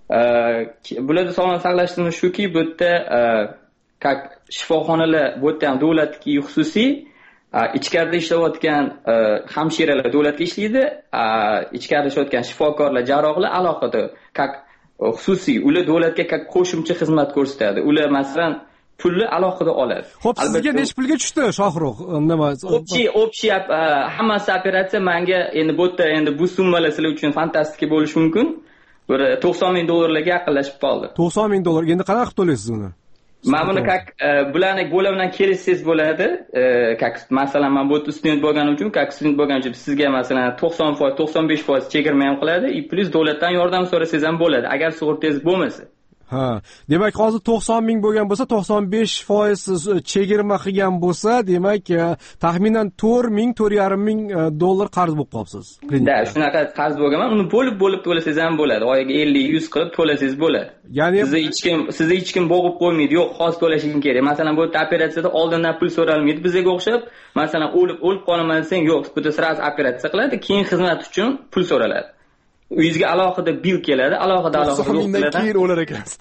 bularda sog'liqni saqlash tizimi shuki, bu yerda как shifoxonalar bu yerda ham davlatniki xususiy, ichkarida ishlayotgan hamshiralar davlatga ishlaydi, ichkarida ishlayotgan shifokorlar, jarrohlar alohida как xususiy, ular davlatga как qo'shimcha xizmat ko'rsatadi. Ular masalan pulni alohida oladi. Xo'p, sizga necha pulga tushdi Shohrux? Nima? Общий hammasi operatsiya menga endi bu yerda endi bu summalar sizlar uchun fantastik bo'lishi mumkin. Bir $90,000 yaqinlashib qoldi. $90,000. Endi qanaqa qilib to'laysiz uni? Men buni как bularni bilan kelishsangiz bo'ladi. Как masalan men bu yerda student bo'lganim uchun, как student bo'lganim uchun sizga masalan 90%, 95% chegirma ham qiladi, plus davlatdan yordam so'rasangiz ham bo'ladi, agar sug'urtangiz bo'lmasa. Ha, demak hozir 90,000 bo'lgan bo'lsa, 95% chegirma qilgan bo'lsa, demak taxminan $4,000-4,500 qarz bo'lib qolibsiz. Da, shunaqa qarz bo'lganman, uni bo'lib to'lasangiz ham bo'ladi. Oyiga 50-100 qilib to'lasangiz bo'ladi. Ya'ni sizni hech kim bo'g'ib qo'ymaydi, yo'q, hozir to'lashing kerak. Masalan, bu operatsiyada oldindan pul so'ralmaydi bizga o'xshab. Masalan, o'lib qolaman desang, yo'q, bu yerda sразу operatsiya qiladi, keyin xizmat uchun pul so'raladi. Uyingizga alohida bil keladi, alohida yo'qiladi. Keyin o'lar ekansiz.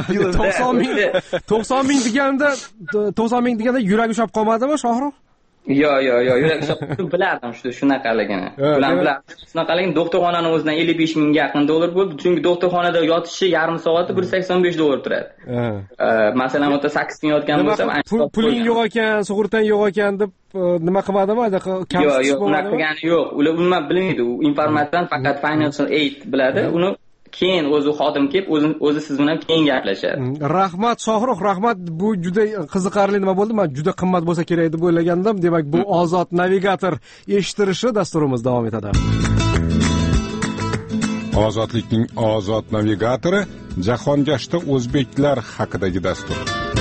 90,000 deganda yurak ushlab qolmadimi, Shohrux? Yo'q, yurak ushlab bilardim shunaqaligini. Bilardim. Shunaqaligini doktorxonaning o'zidan $55,000 yaqin dollar bo'ldi, chunki doktorxonada yotishi yarim soati $185 turadi. Masalan, o'ta 8 kun yotgan bo'lsam, puling yo'q ekan, sug'urtang yo'q ekan deb nima qilmadimi? Yo'q, unaqa qilgani yo'q. Ular umuman bilmaydi. U informatsiyadan faqat financial aid biladi. Uni keyin o'zi xodim kelib, o'zi siz bilan keyin gaplashadi. Rahmat Shohrux, rahmat. Bu juda qiziqarli nima bo'ldi. Men juda qimmat bo'lsa kerak deb o'ylagandim. Demak, bu Ozod navigator eshittirishi dasturimiz davom etadi. Ozodlikning Ozod navigatori jahongashta o'zbeklar haqidagi dastur.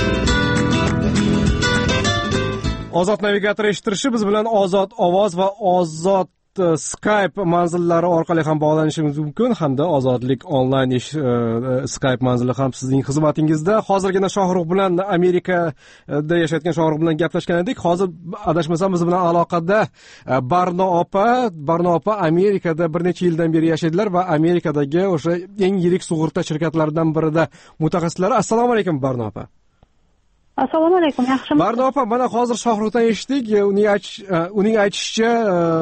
Ozod navigator eshittirishi biz bilan Ozod ovoz va Ozod Skype manzillari orqali ham bog'lanishingiz mumkin, hamda Ozodlik onlayn Skype manzili ham sizning xizmatingizda. Hozirgina Shohrux bilan Amerikada yashayotgan Shohrux bilan gaplashgan edik. Hozir adashmasam biz bilan aloqada Barno opa Amerikada bir necha yildan beri yashaydilar va Amerikadagi o'sha eng yirik sug'urta shirkatlaridan birida mutaxassislar. Assalomu alaykum Barno opa. Assalomu alaykum, yaxshimi? Barno opa, mana hozir Shohruxdan eshitdik. Uning aytishicha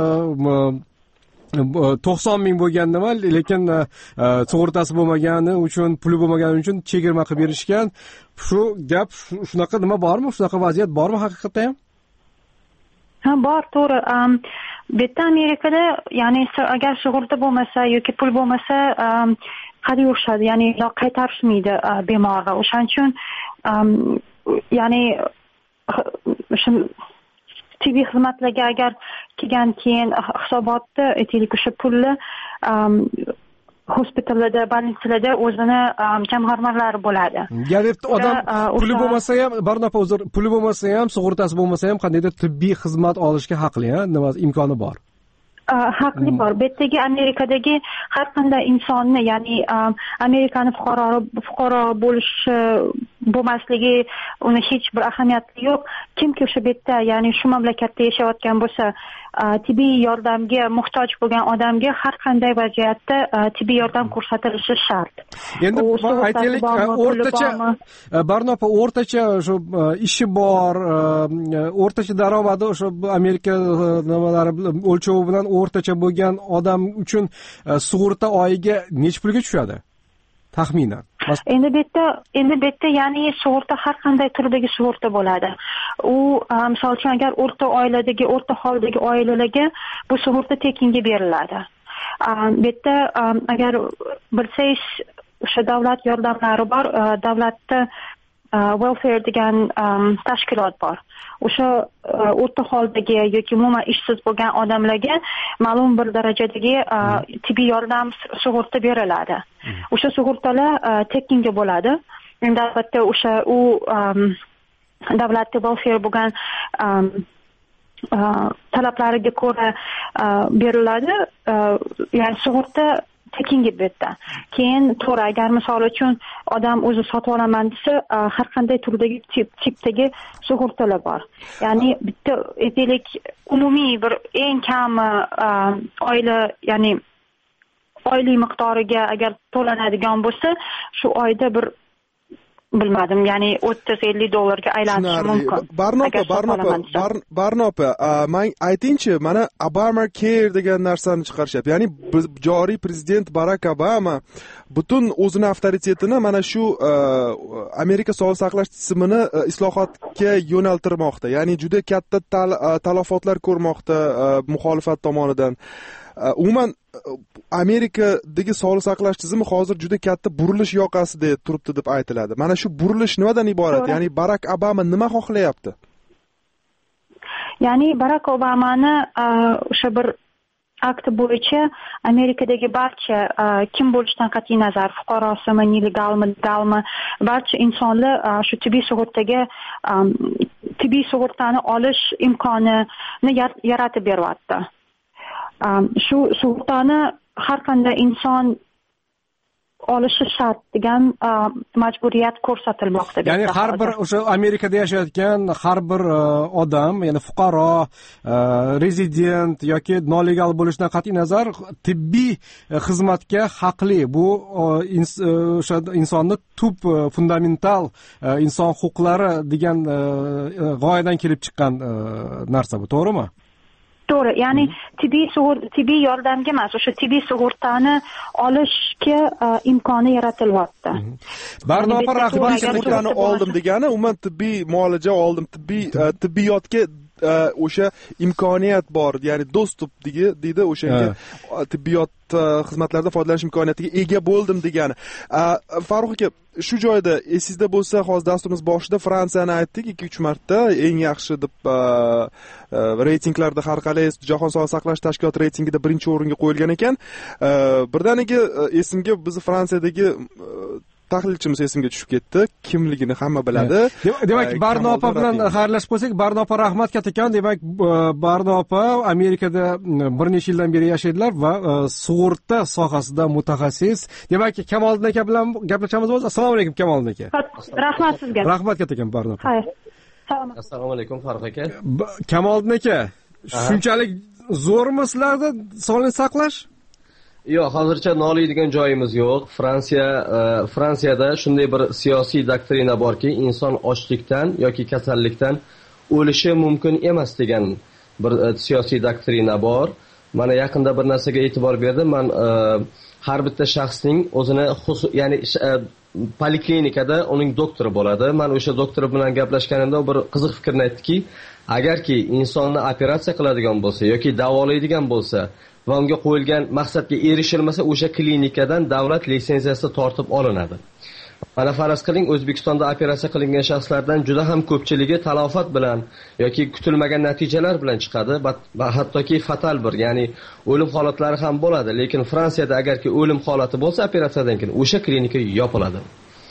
90,000 bo'lgan nima, lekin sug'urtasi bo'lmagani uchun, puli bo'lmagani uchun chegirma qilib berishgan. Shu gap shunaqa nima bormi? Shunaqa vaziyat bormi haqiqatda ham? Ha, bor, to'g'ri. Bu yerda Amerikada, ya'ni agar sug'urta bo'lmasa yoki pul bo'lmasa, qanday o'xshadi, ya'ni qaytarishmaydi bemorga. O'shaning uchun ya'ni o'sha tibbiy xizmatlarga agar kelgan keyin hisobotda aytaylik o'sha pulni hospitallarda, больницаlarda o'zini jamg'armalari bo'ladi. Ya'ni odam puli bo'lmasa ham, Barnopa uzr, puli bo'lmasa ham, sug'urtasi bo'lmasa ham qandaydir tibbiy xizmat olishga haqli, nima imkoni bor. Haqli bor. Bu yerdagi Amerikadagi har qanday insonni, ya'ni Amerikani fuqaro bo'lishi bo'lmasligi uni hech bir ahamiyati yo'q. Kimki o'sha yerda, ya'ni shu mamlakatda yashayotgan bo'lsa, tibbiy yordamga muhtoj bo'lgan odamga har qanday vaziyatda tibbiy yordam ko'rsatilishi shart. Endi aytaylik, o'rtacha Barnopa o'rtacha shu ishi bor, o'rtacha daromadi o'sha Amerika nimalari o'lchovi bilan o'rtacha bo'lgan odam uchun sug'urta oyiga necha pulga tushadi? Taxminan. Endi bu yerda ya'ni sug'urta har qanday turdagi sug'urta bo'ladi. U misol uchun agar o'rta holdagi oilalarga bu sug'urta tekinga beriladi. Bu yerda agar bilsangiz o'sha davlat yordamlari bor, davlatda welfare degan tashkilot bor. O'sha o'rta holdagi yoki umuman ishsiz bo'lgan odamlarga ma'lum bir darajadagi tibbiy yordam sug'urta beriladi. O'sha sug'urtalar tekinga bo'ladi. Endi albatta o'sha u davlatda welfare bo'lgan talablariga ko'ra beriladi. Ya'ni sug'urta tekinga betda. Keyin to'g'ri, agar misol uchun odam o'zi sotib olaman desa, har qanday turdagi tipdagi sug'urtalar bor. Ya'ni bitta aytaylik umumiy bir eng kam oila, ya'ni oylik miqdoriga agar to'lanadigan bo'lsa, shu oyda bir bilmadim, ya'ni $30-50 aylanishi mumkin. Barnopa, men aytingchi, mana Obamacare degan narsani chiqarishyapti. Ya'ni joriy prezident Barak Obama butun o'zini avtoritetini mana shu Amerika sog'liqni saqlash tizimini islohotga yo'naltirmoqda. Ya'ni juda katta talafotlar ko'rmoqda muxolifat tomonidan. Umuman Amerikadagi sog'liqni saqlash tizimi hozir juda katta burilish yoqasida turibdi deb aytiladi. Mana shu burilish nimadan iborat? Ya'ni Barak Obama nima xohlayapti? Ya'ni Barak Obamani o'sha bir akt bo'yicha Amerikadagi barcha kim bo'lishidan qat'iy nazar, fuqarosimi, nelegalmi, barcha insonlar shu tibbiy sug'urtani olish imkonini yaratib beryapti. Shu sug'urtani har qanday inson olishi shart degan majburiyat ko'rsatilmoqda. Ya'ni har bir o'sha Amerikada yashayotgan har bir odam, ya'ni fuqaro, rezident yoki nolegal bo'lishidan qat'iy nazar tibbiy xizmatga haqli. Bu o'sha insonning tub fundamental inson huquqlari degan g'oyadan kelib chiqqan narsa bu, to'g'rimi? To'g'ri, ya'ni tibbiy yordamga emas, o'sha tibbiy sug'urtani olishga imkoni yaratilyapti. Barnopa rahmat, sug'urtani oldim degani, umuman tibbiy muolaja oldim, tibbiyotga o'sha imkoniyat bor, ya'ni dostуп deydi o'shanga tibbiyot xizmatlaridan foydalanish imkoniyatiga ega bo'ldim degani. Farruh aka, shu joyda esingizda bo'lsa, hozir dasturimiz boshida Fransiyani aytdik 2-3 marta eng yaxshi deb reytinglarda har qalay Jahon sog'liqni saqlash tashkiloti reytingida birinchi o'ringa qo'yilgan ekan. Birdaniga esimga bizni Fransiyadagi tahlilchimiz esimga tushib ketdi. Kimligini hamma biladi. Demak, Barnopa bilan xayrlashib qo'ysak, Barnopa rahmat kattakon. Demak, Barnopa Amerikada bir necha yildan beri yashaydilar va sug'urta sohasida mutaxassis. Demak, Kamoliddin aka bilan gaplashamiz. Assalomu alaykum Kamoliddin aka. Rahmat sizga. Rahmat kattakon Barnopa. Xayr. Salomat. Assalomu alaykum Farruh aka. Kamoliddin aka, shunchalik zo'rmi sizlarda sog'liqni saqlash? Yo'q, hozircha noliydigan joyimiz yo'q. Fransiyada shunday bir siyosiy doktrina borki, inson ochlikdan yoki kasallikdan o'lishi mumkin emas degan bir siyosiy doktrina bor. Mana yaqinda bir narsaga e'tibor berdim. Men har bitta shaxsning o'zini ya'ni poliklinikada uning doktori bo'ladi. Men o'sha doktor bilan gaplashganimda bir qiziq fikrni aytdiki, agarki insonni operatsiya qiladigan bo'lsa yoki davolaydigan bo'lsa va unga qo'yilgan maqsadga erishilmasa, o'sha klinikadan davlat litsenziyasi tortib olinadi. Mana faraz qiling, O'zbekistonda operatsiya qilingan shaxslardan juda ham ko'pchiligi talofat bilan yoki kutilmagan natijalar bilan chiqadi va hattoki fatal bir, ya'ni o'lim holatlari ham bo'ladi. Lekin Fransiyada agarki o'lim holati bo'lsa, operatsiyadan keyin o'sha klinika yopiladi.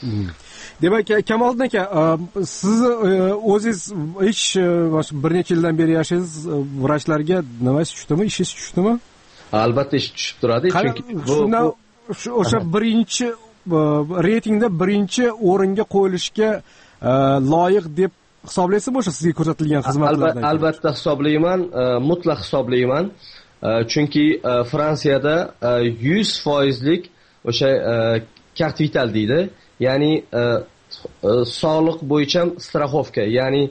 Demak, Kamoliddin aka, siz o'zingiz hech bir necha yildan beri yashaysiz, vrachlarga nimangiz tushdimi, ishingiz tushdimi? Albatta ish tushib turadi, chunki bu o'sha birinchi reytingda birinchi o'ringa qo'yilishga loyiq deb hisoblaysizmi o'sha sizga ko'rsatilgan xizmatlardan? Albatta hisoblayman, mutlaq hisoblayman. Chunki Fransiyada 100% o'sha kart vital deydi. Ya'ni sog'liq bo'yicha strafovka, ya'ni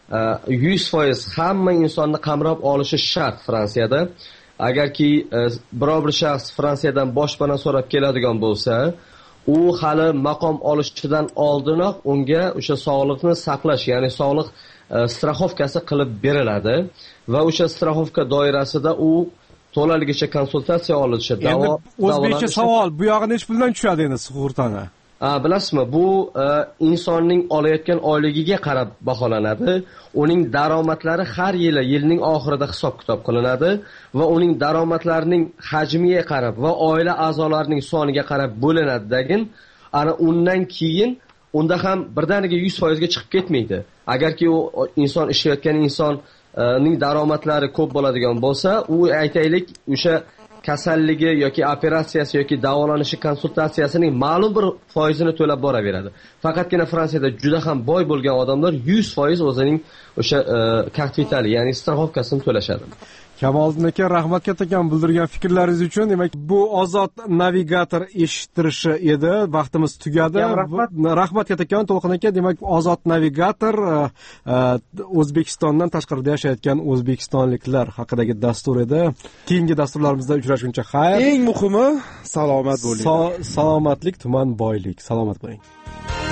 100% hamma insonni qamrab olishi shart Fransiyada. Agarki biror bir shaxs Fransiyadan boshpana so'rab keladigan bo'lsa, u hali maqom olishidan oldinoq unga o'sha sog'liqni saqlash, ya'ni sog'liq strafovkasi qilib beriladi va o'sha strafovka doirasida u to'laligicha konsultatsiya olishi, o'zbekcha savol, bu yog'i nech puldan tushadi endi sug'urtani? Bilasizmi, bu insonning olayotgan oyligiga qarab baholanadi. Uning daromadlari har yilning oxirida hisob-kitob qilinadi va uning daromadlarining hajmiga qarab va oila a'zolarining soniga qarab bo'linadi. Ana undan keyin unda ham birdaniga 100% ga chiqib ketmaydi. Agarki u inson ishlayotgan insonning daromadlari ko'p bo'ladigan bo'lsa, u aytaylik o'sha kasalligi yoki operatsiyasi yoki davolanishi konsultatsiyasining ma'lum bir foizini to'lab boraveradi. Faqatgina Fransiyada juda ham boy bo'lgan odamlar 100% o'zining o'sha kart vitali, ya'ni strafovkasini to'lashadi. Kamoliddin aka, rahmat kattakon bildirgan fikrlaringiz uchun. Demak, bu ozod navigator eshittirishi edi. Vaqtimiz tugadi. Rahmat kattakon To'lqin aka. Demak, ozod navigator O'zbekistondan tashqarida yashayotgan o'zbekistonliklar haqidagi dastur edi. Keyingi dasturlarimizda uchrashguncha xayr. Eng muhimi salomat bo'ling. Salomatlik tuman boylik. Salomat bo'ling.